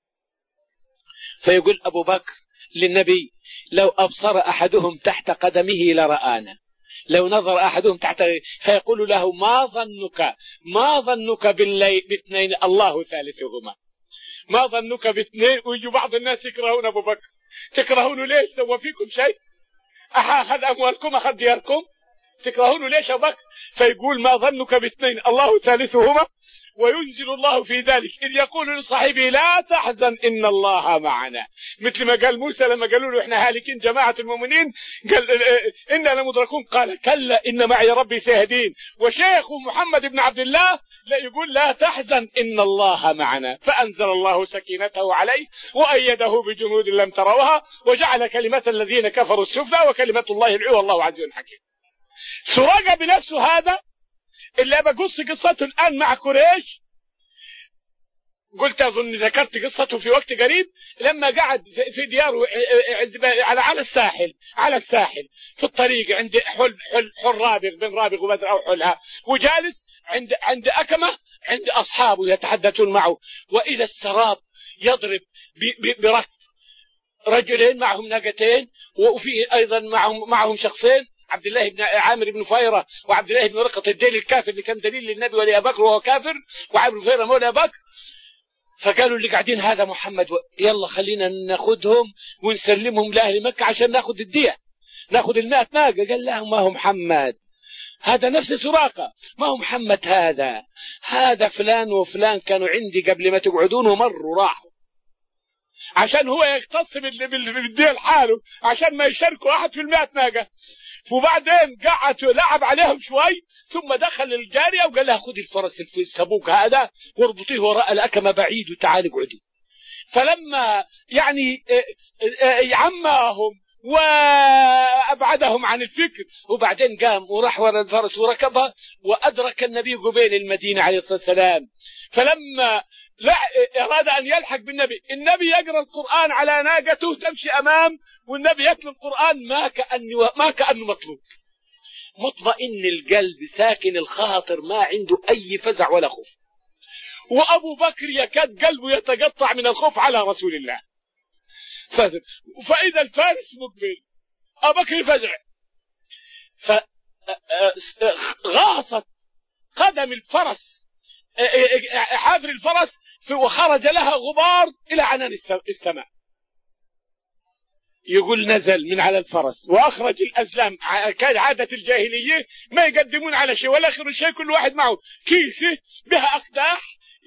فيقول أبو بكر للنبي لو أبصر أحدهم تحت قدمه لرآنا لو نظر أحدهم تحت فيقول له ما ظنك باثنين الله ثالثهما ما ظنك باثنين. ويجي بعض الناس يكرهون أبو بكر تكرهونه ليش سوى فيكم شيء أخذ أموالكم أخذ دياركم تكرهونه ليش أبو بكر. فيقول ما ظنك باثنين الله ثالثهما وينزل الله في ذلك إذ يقول لصاحبه لا تحزن إن الله معنا. مثل ما قال موسى لما قالوا له إحنا هالكين جماعة المؤمنين قال إنا لمدركون قال كلا إن معي ربي سيهدين. وشيخ محمد بن عبد الله لا يقول لا تحزن إن الله معنا فأنزل الله سكينته عليه وأيده بجنود لم تروها وجعل كلمة الذين كفروا السفلى وكلمة الله العليا والله عزيز حكيم. سراقة بنفسه هذا اللي بقص قصته الآن مع قريش قلت أظن ذكرت قصته في وقت قريب لما قعد في دياره على الساحل في الطريق عند حل رابغ بن رابغ وبدر أو حلها وجالس عند أكمة عند أصحابه يتحدثون معه وإلى السراب يضرب بركب رجلين معهم ناقتين وفي أيضا معهم شخصين عبد الله بن عامر بن فايرة وعبد الله بن رقة الديل الكافر اللي كان دليل للنبي ولأبي بكر وهو كافر وعامر بن فايرة مولى أبي بكر. فقالوا اللي قاعدين هذا محمد يلا خلينا ناخذهم ونسلمهم لأهل مكة عشان ناخذ الدية ناخذ 100 ناقة. قال لهم ما هو محمد هذا نفس سراقة ما هو محمد هذا فلان وفلان كانوا عندي قبل ما تقعدون ومروا راحوا عشان هو يختص بالديه لحاله، عشان ما يشاركوا 1% ناقة. وبعدين قعد لعب عليهم شوي، ثم دخل الجارية وقال لها خذي الفرس السبوق هذا واربطيه وراء الأكمة بعيد وتعالي اقعدي. فلما يعني عماهم وأبعدهم عن الفكر، وبعدين قام وراح وراء الفرس وركبها، وأدرك النبي قبيل المدينة عليه الصلاة والسلام. فلما أراد أن يلحق بالنبي، النبي يقرأ القرآن على ناقته تمشي أمام، والنبي يتلو القرآن ما كأنه مطلوب، مطمئن القلب ساكن الخاطر، ما عنده أي فزع ولا خوف. وأبو بكر يكاد قلبه يتقطع من الخوف على رسول الله. فإذا الفارس مقبل، أبو بكر فزع، فغاصت قدم الفرس حافر الفرس، وخرج لها غبار إلى عنان السماء. يقول نزل من على الفرس وأخرج الأزلام. كان عادة الجاهلية ما يقدمون على شيء، ولا آخر شيء كل واحد معه كيسة بها أقداح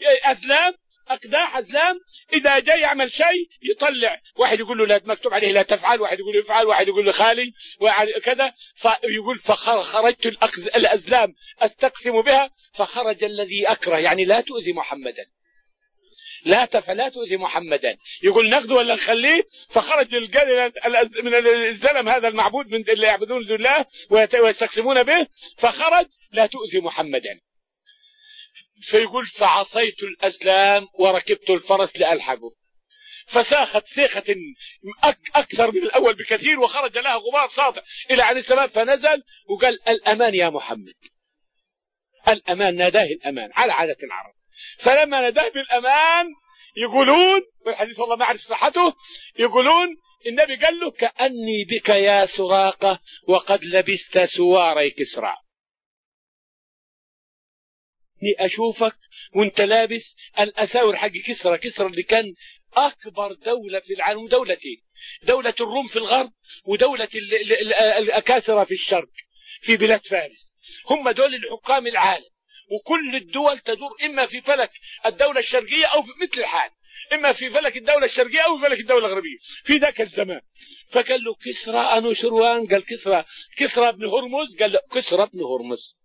أزلام، إذا جاي يعمل شيء يطلع، واحد يقول له لا مكتوب عليه لا تفعل، واحد يقول له افعل، واحد يقول له خالي كذا. فيقول فخرجت الأزلام أستقسم بها، فخرج الذي أكره، يعني لا تؤذي محمدا، لا تؤذي محمدا. يقول ناخذه ولا نخليه؟ فخرج من الزلم هذا المعبود من اللي يعبدون الله ويستقسمون به، فخرج لا تؤذي محمدا. فيقول فعصيت الأزلام وركبت الفرس لألحقه، فساخت سيخة أكثر من الأول بكثير، وخرج لها غبار ساطع إلى عن السماء، فنزل وقال الأمان يا محمد، الأمان، ناداه الأمان على عادة العرب. فلما ناداه بالأمان، يقولون والحديث والله ما أعرف صحته، يقولون النبي قال له كأني بك يا سراقة وقد لبست سواري كسرى، أشوفك وانت لابس الأساور حق كسرى اللي كان أكبر دولة في العالم، دولتين، دولة الروم في الغرب ودولة الأكاسرة في الشرق في بلاد فارس، هم دول الحكام العالم. وكل الدول تدور إما في فلك الدولة الشرقية أو في مثل الحال، إما في فلك الدولة الشرقية أو في فلك الدولة الغربية في ذاك الزمان. فقال له كسرى أنوشروان، قال كسرى بن هرمز، قال له كسرى بن هرمز.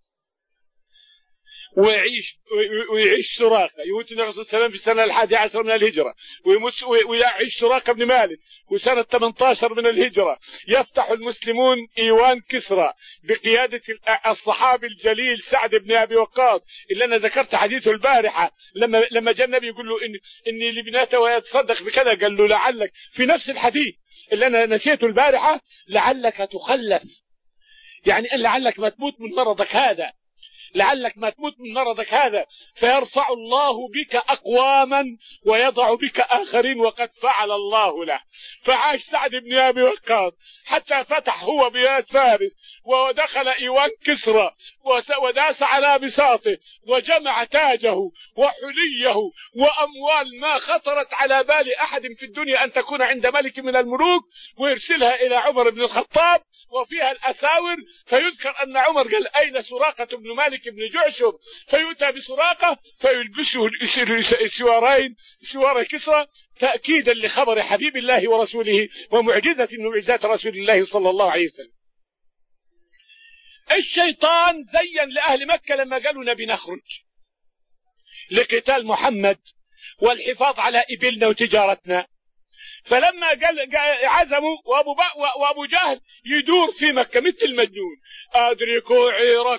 ويعيش سراقة، يموت النبي صلى الله عليه وسلم في السنة 11 من الهجرة، ويعيش سراقة بن مالك، وسنة 18 من الهجرة يفتح المسلمون إيوان كسرى بقيادة الصحابي الجليل سعد بن أبي وقاص، اللي أنا ذكرت حديثه البارحة، لما جاء النبي يقول له إني لبناته ويتصدق بكذا، قال له لعلك، في نفس الحديث اللي أنا نسيته البارحة، لعلك تخلف، يعني لعلك ما تموت من مرضك هذا، لعلك ما تموت من مرضك هذا، فيرفع الله بك أقواما ويضع بك آخرين، وقد فعل الله له. فعاش سعد بن أبي وقاص حتى فتح هو بلاد فارس، ودخل إيوان كسرى وداس على بساطه، وجمع تاجه وحليه وأموال ما خطرت على بال أحد في الدنيا أن تكون عند ملك من الملوك، ويرسلها إلى عمر بن الخطاب وفيها الأساور. فيذكر أن عمر قال أين سراقة بن مالك بن جعشم؟ فيؤتى بسراقة فيلبسه سواري كسرى، تأكيدا لخبر حبيب الله ورسوله ومعجزة من معجزات رسول الله صلى الله عليه وسلم. الشيطان زين لأهل مكة لما قالوا نبي نخرج لقتال محمد والحفاظ على إبلنا وتجارتنا، فلما عزموا وأبو جهل يدور في مكة مثل المجنون، أدركوا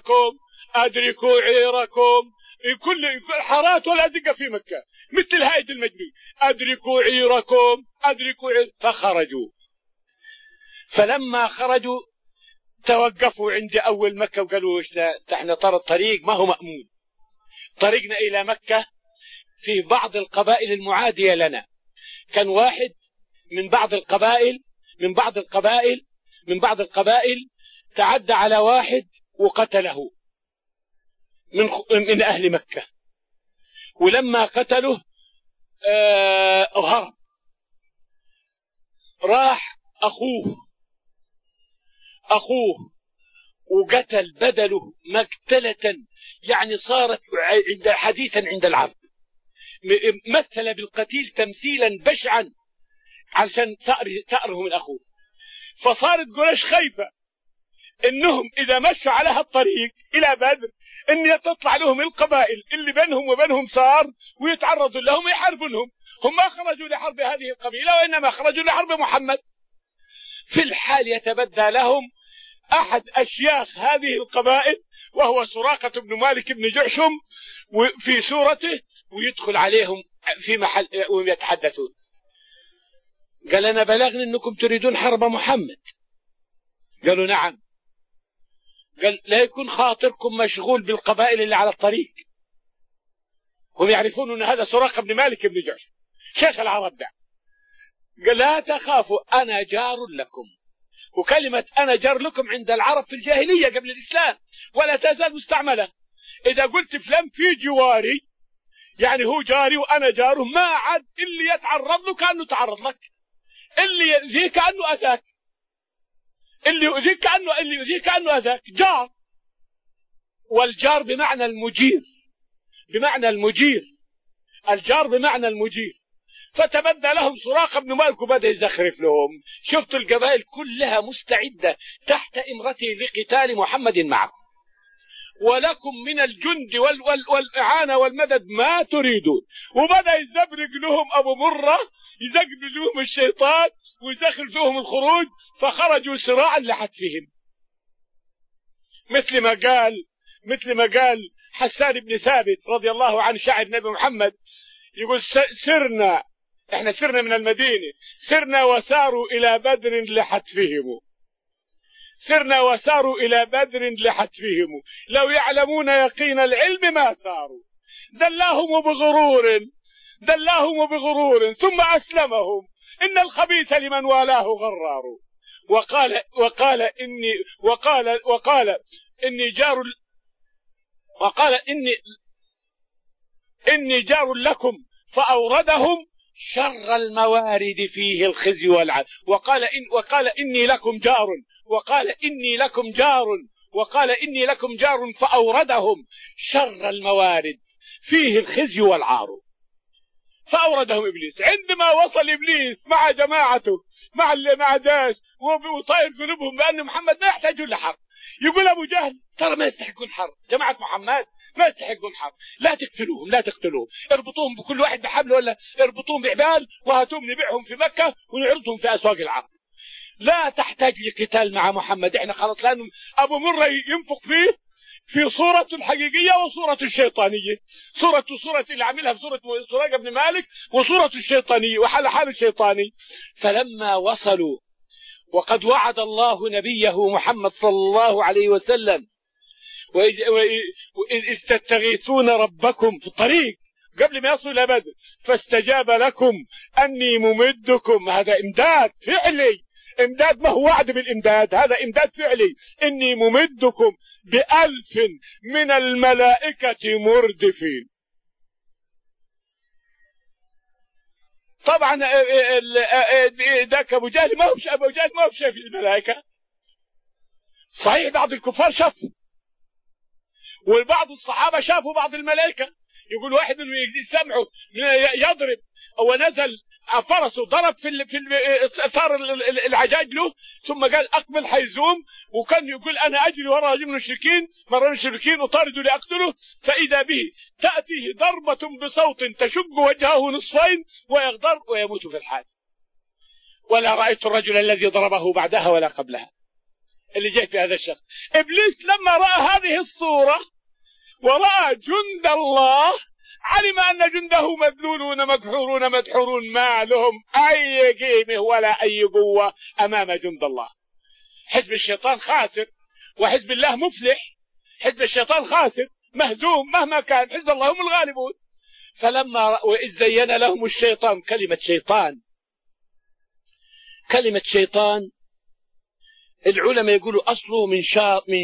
عيركم، كل حارات ولا دقة في مكة مثل هايد المجنون، أدركوا عيركم. فخرجوا، فلما خرجوا توقفوا عند أول مكة وقالوا احنا ترى الطريق ما هو مأمون، طريقنا إلى مكة في بعض القبائل المعادية لنا. كان واحد من بعض القبائل تعدى على واحد وقتله من أهل مكة، ولما قتله هرب، راح أخوه وقتل بدله مقتلة، يعني صارت حديثا عند العرب، مثل بالقتيل تمثيلا بشعا علشان ثأره من أخوه. فصارت قريش خايفة إنهم إذا مشوا على هالطريق إلى بدر إن تطلع لهم القبائل اللي بينهم وبينهم صار ويتعرضوا لهم ويحاربونهم. هم ما خرجوا لحرب هذه القبيلة وإنما خرجوا لحرب محمد. في الحال يتبدى لهم أحد أشياخ هذه القبائل وهو سراقة بن مالك بن جعشم في سورته، ويدخل عليهم في محل ويتحدثون. قال أنا بلغني أنكم تريدون حرب محمد. قالوا نعم. قال لا يكون خاطركم مشغول بالقبائل اللي على الطريق. هم يعرفون أن هذا سراقة بن مالك بن جعشم شيخ العرب ده. قال لا تخافوا أنا جار لكم. وكلمة أنا جار لكم عند العرب في الجاهلية قبل الإسلام ولا تزال مستعملة. إذا قلت فلان في جواري يعني هو جاري وأنا جاره، ما عاد اللي يتعرض له كأنه تعرض لك، اللي يؤذيك كأنه أذاك، اللي يؤذيك كأنه أذاك. جار، والجار بمعنى المجير، بمعنى المجير، الجار بمعنى المجير. فتبدى لهم سراقة بن مالك وبدأ يزخرف لهم. شفت القبائل كلها مستعدة تحت إمرته لقتال محمد معكم، ولكم من الجند والإعانة والمدد ما تريدون. وبدأ يزبرق لهم أبو مرة، يزقب لهم الشيطان ويزخرف لهم الخروج، فخرجوا سراعا لحتفهم. مثل ما قال حسان بن ثابت رضي الله عنه شاعر النبي محمد، يقول احنا سرنا من المدينة، سرنا وساروا إلى بدر لحتفهم، سرنا وساروا إلى بدر لحتفهم، لو يعلمون يقين العلم ما ساروا، دلاهم بغرور ثم أسلمهم، إن الخبيث لمن والاه غرار. وقال إني جار لكم فأوردهم شر الموارد فيه الخزي والعار. وقال إني لكم جار فأوردهم شر الموارد فيه الخزي والعار. فأوردهم إبليس. عندما وصل إبليس مع جماعته مع داش وطاير قلوبهم بأن محمد ما يحتاجون لحرب، يقول أبو جهل ترى ما يستحقون حرب، جماعة محمد ما يستحقون حرب، لا تقتلوهم، اربطوهم بكل واحد بحبل ولا اربطوهم بعبال وهاتوهم نبيعهم في مكة ونعرضهم في أسواق العرب. لا تحتاج لقتال مع محمد، احنا خلاص. لأنه أبو مرة ينفق فيه في صورة الحقيقية وصورة الشيطانية، صورة اللي عملها في صورة سراقة بن مالك وصورة الشيطانية وحال الشيطاني. فلما وصلوا وقد وعد الله نبيه محمد صلى الله عليه وسلم وإذ تستغيثون ربكم في الطريق قبل ما يصلوا إلى بدر فاستجاب لكم أني ممدكم. هذا إمداد فعلي، إمداد ما هو وعد بالإمداد، هذا إمداد فعلي. إني ممدكم ب1000 من الملائكة مردفين. طبعا ذاك أبو جهل ما هو شايف الملائكة. صحيح بعض الكفار شافوا وبعض الصحابة شافوا بعض الملائكة. يقول واحد من سمعه يضرب أو نزل فرسه ضرب في ثار العجاج له، ثم قال أقبل حيزوم، وكان يقول أنا أجري وراء رجل المشركين أطارد لأقتله، فإذا به تأتيه ضربة بصوت تشق وجهه نصفين ويغضر ويموت في الحال. ولا رأيت الرجل الذي ضربه بعدها ولا قبلها اللي جاي في هذا الشخص. إبليس لما رأى هذه الصورة ورأى جند الله علم أن جنده مذلولون مقهورون مدحورون، ما لهم أي قيمة ولا أي قوة أمام جند الله. حزب الشيطان خاسر وحزب الله مفلح. حزب الشيطان خاسر مهزوم مهما كان، حزب الله هم الغالبون. فلما وإذ زين لهم الشيطان، كلمة شيطان العلماء يقولوا أصله من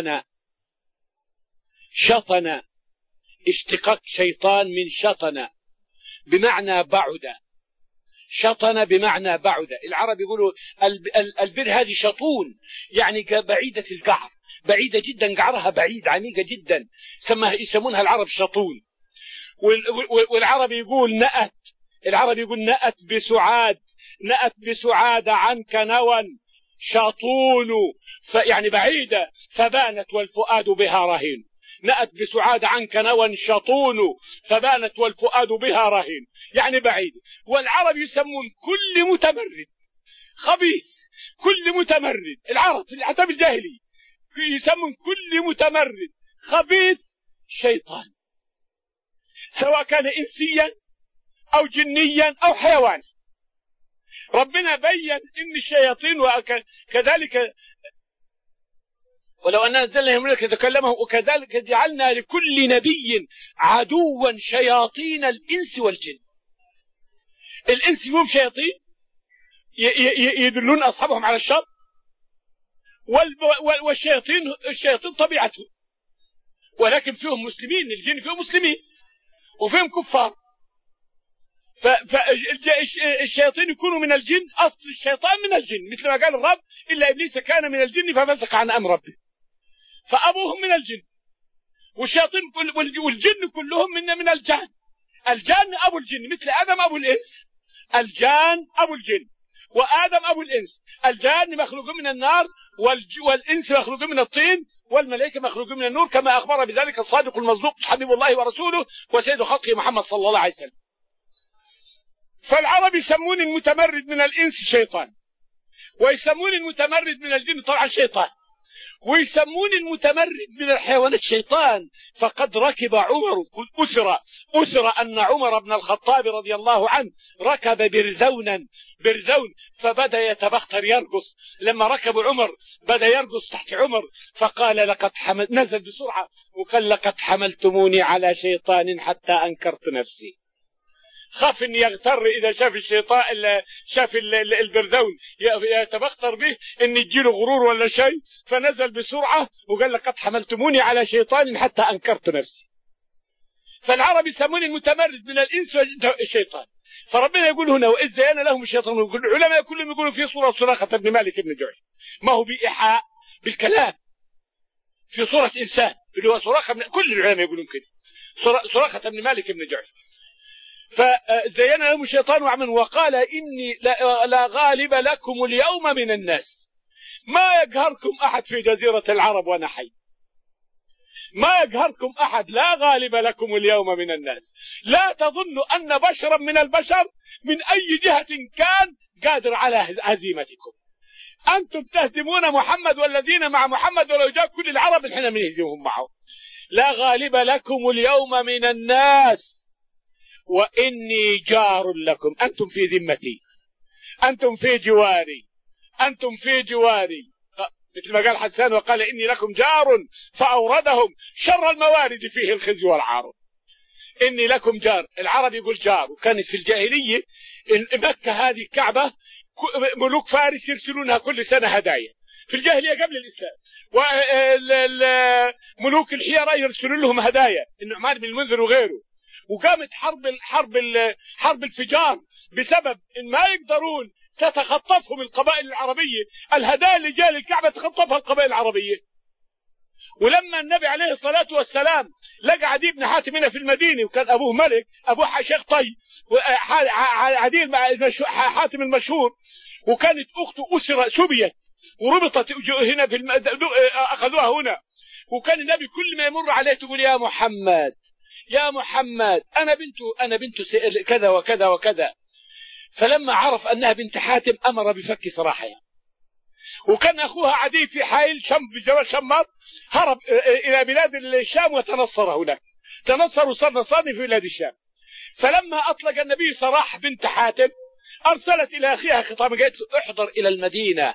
شطن، اشتقاق شيطان من شطن بمعنى بعد، شطن بمعنى بعد. العرب يقولوا البر هذه شطون، يعني بعيدة القعر، بعيدة جدا، قعرها بعيد عميقة جدا، يسمونها العرب شطون. والعرب يقول نأت، العرب يقول نأت بسعاد، نأت بسعاد عنك نوى شاطون يعني بعيدة فبانت والفؤاد بها رهين. نأت بسعاد عنك نوى شاطون فبانت والفؤاد بها رهين، يعني بعيد. والعرب يسمون كل متمرد خبيث، كل متمرد، العرب في العتاب الجاهلي يسمون كل متمرد خبيث شيطان، سواء كان إنسيا أو جنيا أو حيوان. ربنا بين إن الشياطين وكذلك ولو أننا نزلنا ملك يتكلمه وكذلك جعلنا لكل نبي عدوا شياطين الإنس والجن. الإنس فيهم شياطين يدلون أصحابهم على الشر، والشياطين طبيعتهم، ولكن فيهم مسلمين، الجن فيهم مسلمين وفيهم كفار. فالشياطين يكونوا من الجن، أصل الشيطان من الجن، مثل ما قال الرب إلا إبليس كان من الجن ففسق عن أمر ربه، فأبوهم من الجن، والشياطين والجن كلهم من الجان. الجان أبو الجن، مثل آدم أبو الإنس، الجان أبو الجن وآدم أبو الإنس. الجان مخلوق من النار والإنس مخلوق من الطين والملائكة مخلوق من النور، كما أخبر بذلك الصادق المصدوق حبيب الله ورسوله وسيد خلقه محمد صلى الله عليه وسلم. فالعرب يسمون المتمرد من الإنس شيطان، ويسمون المتمرد من الجن طبعا شيطان، ويسمون المتمرد من الحيوانات شيطان. فقد ركب عمر أسر أن عمر بن الخطاب رضي الله عنه ركب برزون فبدأ يتبختر يرقص. لما ركب عمر بدأ يرقص تحت عمر، فقال نزل بسرعة وقال لقد حملتموني على شيطان حتى أنكرت نفسي. خاف ان يغتر اذا شاف الشيطان شاف البرذون يتبختر به ان يجيله غرور ولا شيء، فنزل بسرعه وقال لقد حملتموني على شيطان حتى انكرت نفسي. فالعرب يسمون المتمرد من الانس الشيطان. فربنا يقول هنا واذ زين لهم الشيطان، العلماء كلهم يقولوا في سوره صراخه بن مالك بن جعش، ما هو بايحاء بالكلام، في صوره انسان اللي هو صراخه، كل العلماء يقولون كده، صراخه بن مالك بن جعش. فزين لهم الشيطان وعمل وقال إني لا غالب لكم اليوم من الناس. ما يقهركم أحد في جزيرة العرب وأنا حي، ما يقهركم أحد، لا غالب لكم اليوم من الناس. لا تظنوا أن بشرا من البشر من أي جهة كان قادر على هزيمتكم. أنتم تهزمون محمد والذين مع محمد، ولو جاء كل العرب نحن بنهزمهم معه. لا غالب لكم اليوم من الناس وإني جار لكم، أنتم في ذمتي، أنتم في جواري، أنتم في جواري، مثل ما قال حسان وقال إني لكم جار فأوردهم شر الموارد فيه الخزي والعار. إني لكم جار، العرب يقول جار. وكانت في الجاهلية مكة هذه الكعبة ملوك فارس يرسلونها كل سنة هدايا، في الجاهلية قبل الإسلام، وملوك الحيرة يرسلون لهم هدايا، النعمان بن المنذر وغيره. وقامت حرب الفجار بسبب إن ما يقدرون تتخطفهم القبائل العربية، الهدايا اللي جاء للكعبة تخطفها القبائل العربية. ولما النبي عليه الصلاة والسلام لقى عدي بن حاتم هنا في المدينة، وكان أبوه ملك، أبوه شيخ طي، عدي حاتم المشهور، وكانت أخته سبيت وربطت هنا أخذوها هنا. وكان النبي كل ما يمر عليه تقول يا محمد يا محمد أنا بنت كذا وكذا وكذا. فلما عرف أنها بنت حاتم أمر بفك سراحها. وكان أخوها عدي في حائل بجبل شمر، هرب إلى بلاد الشام وتنصر هناك، تنصر وصار نصراني في بلاد الشام. فلما أطلق النبي سراح بنت حاتم أرسلت إلى أخيها خطابا قالت له احضر إلى المدينة،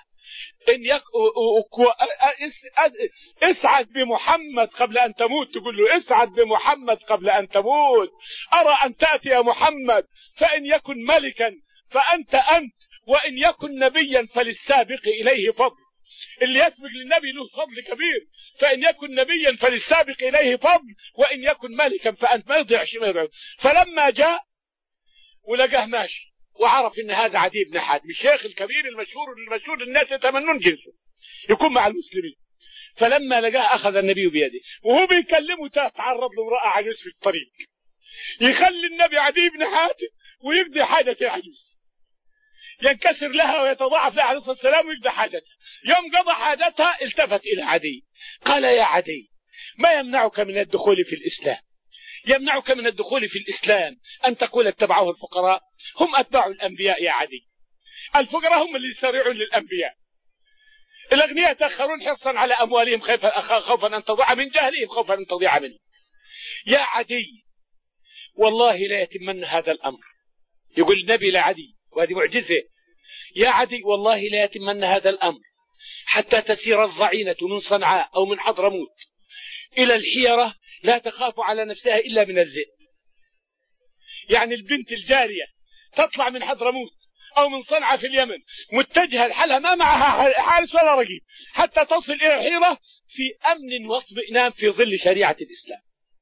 اسعد بمحمد قبل أن تموت. تقول له اسعد بمحمد قبل أن تموت، أرى أن تأتي يا محمد، فإن يكن ملكا فأنت وإن يكن نبيا فللسابق إليه فضل. اللي يسبق للنبي له فضل كبير، فإن يكن نبيا فللسابق إليه فضل، وإن يكن ملكا فأنت ما يضيعش. فلما جاء ولقاه ماشي وعرف ان هذا عدي بن حاتم الشيخ الكبير المشهور الناس يتمنون جنسه يكون مع المسلمين. فلما لقاه اخذ النبي بيده وهو بيكلمه تعرض لامرأة عجوز في الطريق، يخلي النبي عدي بن حاتم ويقضي حاجة العجوز، ينكسر لها ويتضاعف لها عليه الصلاة والسلام ويقضي حاجتها. يوم قضى حاجتها التفت إلى عدي قال: يا عدي، ما يمنعك من الدخول في الإسلام؟ يمنعك من الدخول في الإسلام أن تقول اتبعه الفقراء؟ هم أتباع الأنبياء يا عدي. الفقراء هم اللي يسارعون للأنبياء. الأغنياء يتأخرون حرصا على أموالهم خوفا أن تضيع من جهلهم، خوفا أن تضيع منهم. يا عدي، والله لا يتمن هذا الأمر. يقول النبي لعدي، وهذه معجزة: يا عدي، والله لا يتمن هذا الأمر حتى تسير الضعينة من صنعاء أو من حضرموت إلى الحيرة لا تخاف على نفسها إلا من الذئب. يعني البنت الجارية تطلع من حضرموت أو من صنعاء في اليمن متجهة لحالها، ما معها حارس ولا رقيب، حتى تصل إلى الحيرة في أمن واطمئنان في ظل شريعة الإسلام.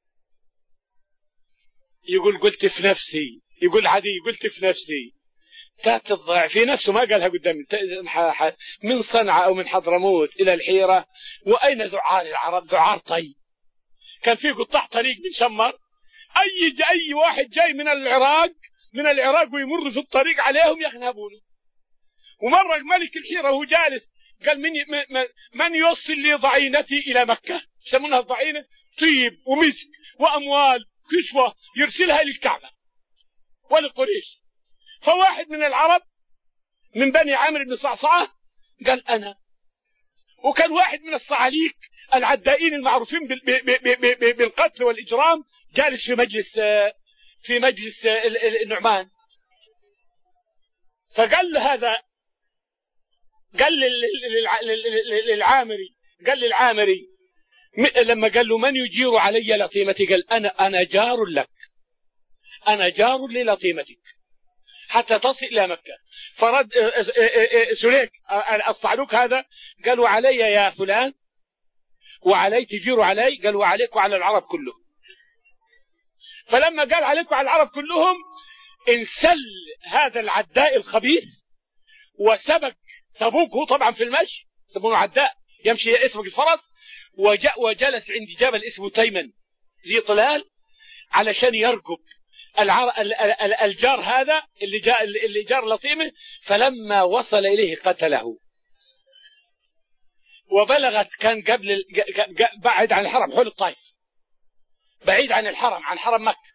يقول: قلت في نفسي، يقول عدي قلت في نفسي تات الضائع في نفسه، ما قالها قدامي، من صنعاء أو من حضرموت إلى الحيرة، وأين ذعار العرب؟ ذعار طيب. كان في قطاع طريق من شمر، أي واحد جاي من العراق ويمر في الطريق عليهم يخنبونه. ومرة ملك الحيرة وهو جالس قال: من يوصل لي ضعينتي إلى مكة؟ يسمونها الضعينة، طيب ومسك وأموال كسوة يرسلها للكعبة ولقريش. فواحد من العرب من بني عامر بن صعصعة قال: أنا. وكان واحد من الصعاليك العدائين المعروفين بالقتل والإجرام جالس في مجلس النعمان. فقال له هذا، قال للعامري لما قال له: من يجير علي لطيمتي؟ قال: أنا جار لك، أنا جار للطيمتك حتى تصل إلى مكة. فرد سليك الصعلوك هذا قال: وعلي يا فلان؟ وعلي تجير علي؟ قال: وعليك وعلى العرب كلهم. فلما قال عليك وعلى العرب كلهم انسل هذا العداء الخبيث وسبك سبوكه طبعا في المشي، سمونه عداء يمشي اسمه الفرس، وجلس عند جبل اسمه تيمن ذي طلال علشان يرقب الجار هذا اللي جار لطيمه. فلما وصل إليه قتله. وبلغت، كان قبل بعد عن الحرم، حول الطائف، بعيد عن الحرم، عن حرم مكة.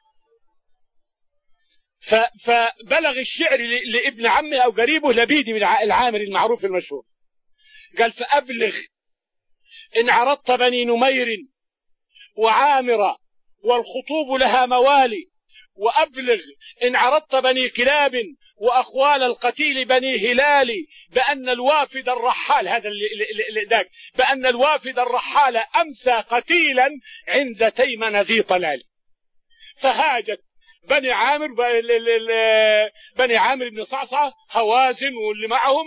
فبلغ الشعر لابن عمه أو قريبه لبيد بن العامر المعروف المشهور، قال: فأبلغ إن عرضت بني نمير وعامر والخطوب لها موالي، وأبلغ إن عرضت بني كلاب وأخوال القتيل بني هلال، بأن الوافد الرحال، هذا اللي داك، بأن الوافد الرحال أمسى قتيلا عند تيمن ذي طلال. فهاجت بني عامر بن صعصعة هوازن واللي معهم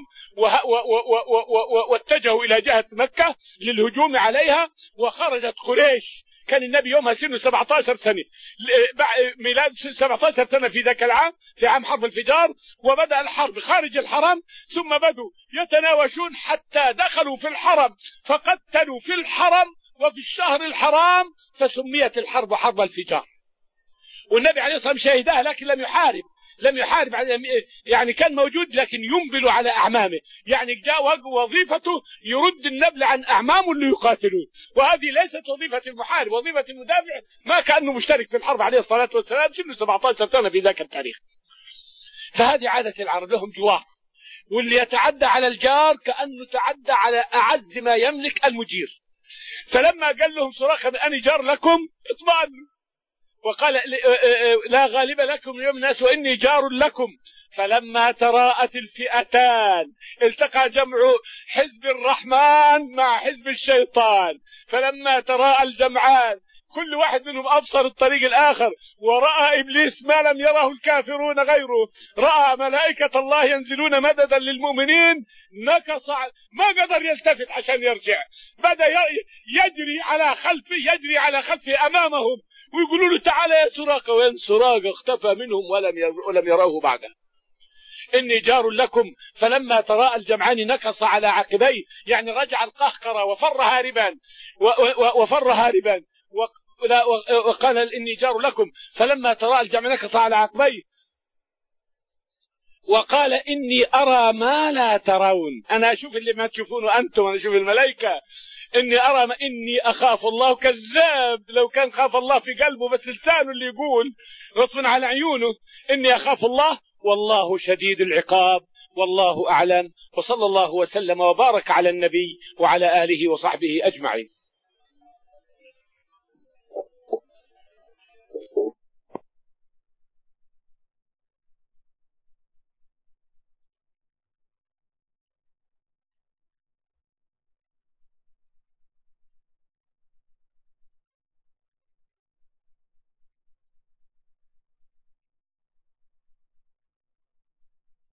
واتجهوا إلى جهة مكة للهجوم عليها. وخرجت قريش، كان النبي يومها سنه 17 سنة، ميلاد 17 سنة في ذاك العام، في عام حرب الفجار. وبدأ الحرب خارج الحرم، ثم بدوا يتناوشون حتى دخلوا في الحرم فقتلوا في الحرم وفي الشهر الحرام، فسميت الحرب حرب الفجار. والنبي عليه الصلاة والسلام شهدها لكن لم يحارب، يعني كان موجود لكن ينبل على أعمامه، يعني جاء وظيفته يرد النبل عن أعمامه اللي يقاتلون. وهذه ليست وظيفة المحارب، وظيفة المدافع. ما كأنه مشترك في الحرب عليه الصلاة والسلام، سنه 17 سنة في ذاك التاريخ. فهذه عادة العرب، لهم جوار، واللي يتعدى على الجار كأنه تعدى على أعز ما يملك المجير. فلما قال لهم سراقة: أنا جار لكم، اطمئنوا. وقال: لا غالب لكم اليوم الناس وإني جار لكم. فلما تراءت الفئتان التقى جمع حزب الرحمن مع حزب الشيطان. فلما تراءى الجمعان كل واحد منهم أبصر الطريق الآخر، ورأى إبليس ما لم يره الكافرون غيره، رأى ملائكة الله ينزلون مددا للمؤمنين، نكص، ما قدر يلتفت عشان يرجع، بدأ يجري على خلفه أمامهم، ويقولوا له: تعالى يا سراقة. وين سراقة؟ اختفى منهم ولم يروه بعده. إني جار لكم. فلما تراءى الجمعان نكص على عقبيه، يعني رجع القهقرة وفر هاربا وقال: إني جار لكم. فلما تراءى الجمعان نكص على عقبيه وقال إني أرى ما لا ترون، أنا أشوف اللي ما تشوفونه أنتم، أنا أشوف الملائكة. إني أرى ما إني أخاف الله. كذاب، لو كان خاف الله في قلبه بس لسانه اللي يقول غصب على عيونه إني أخاف الله. والله شديد العقاب، والله أعلم. وصلى الله وسلم وبارك على النبي وعلى آله وصحبه أجمعين.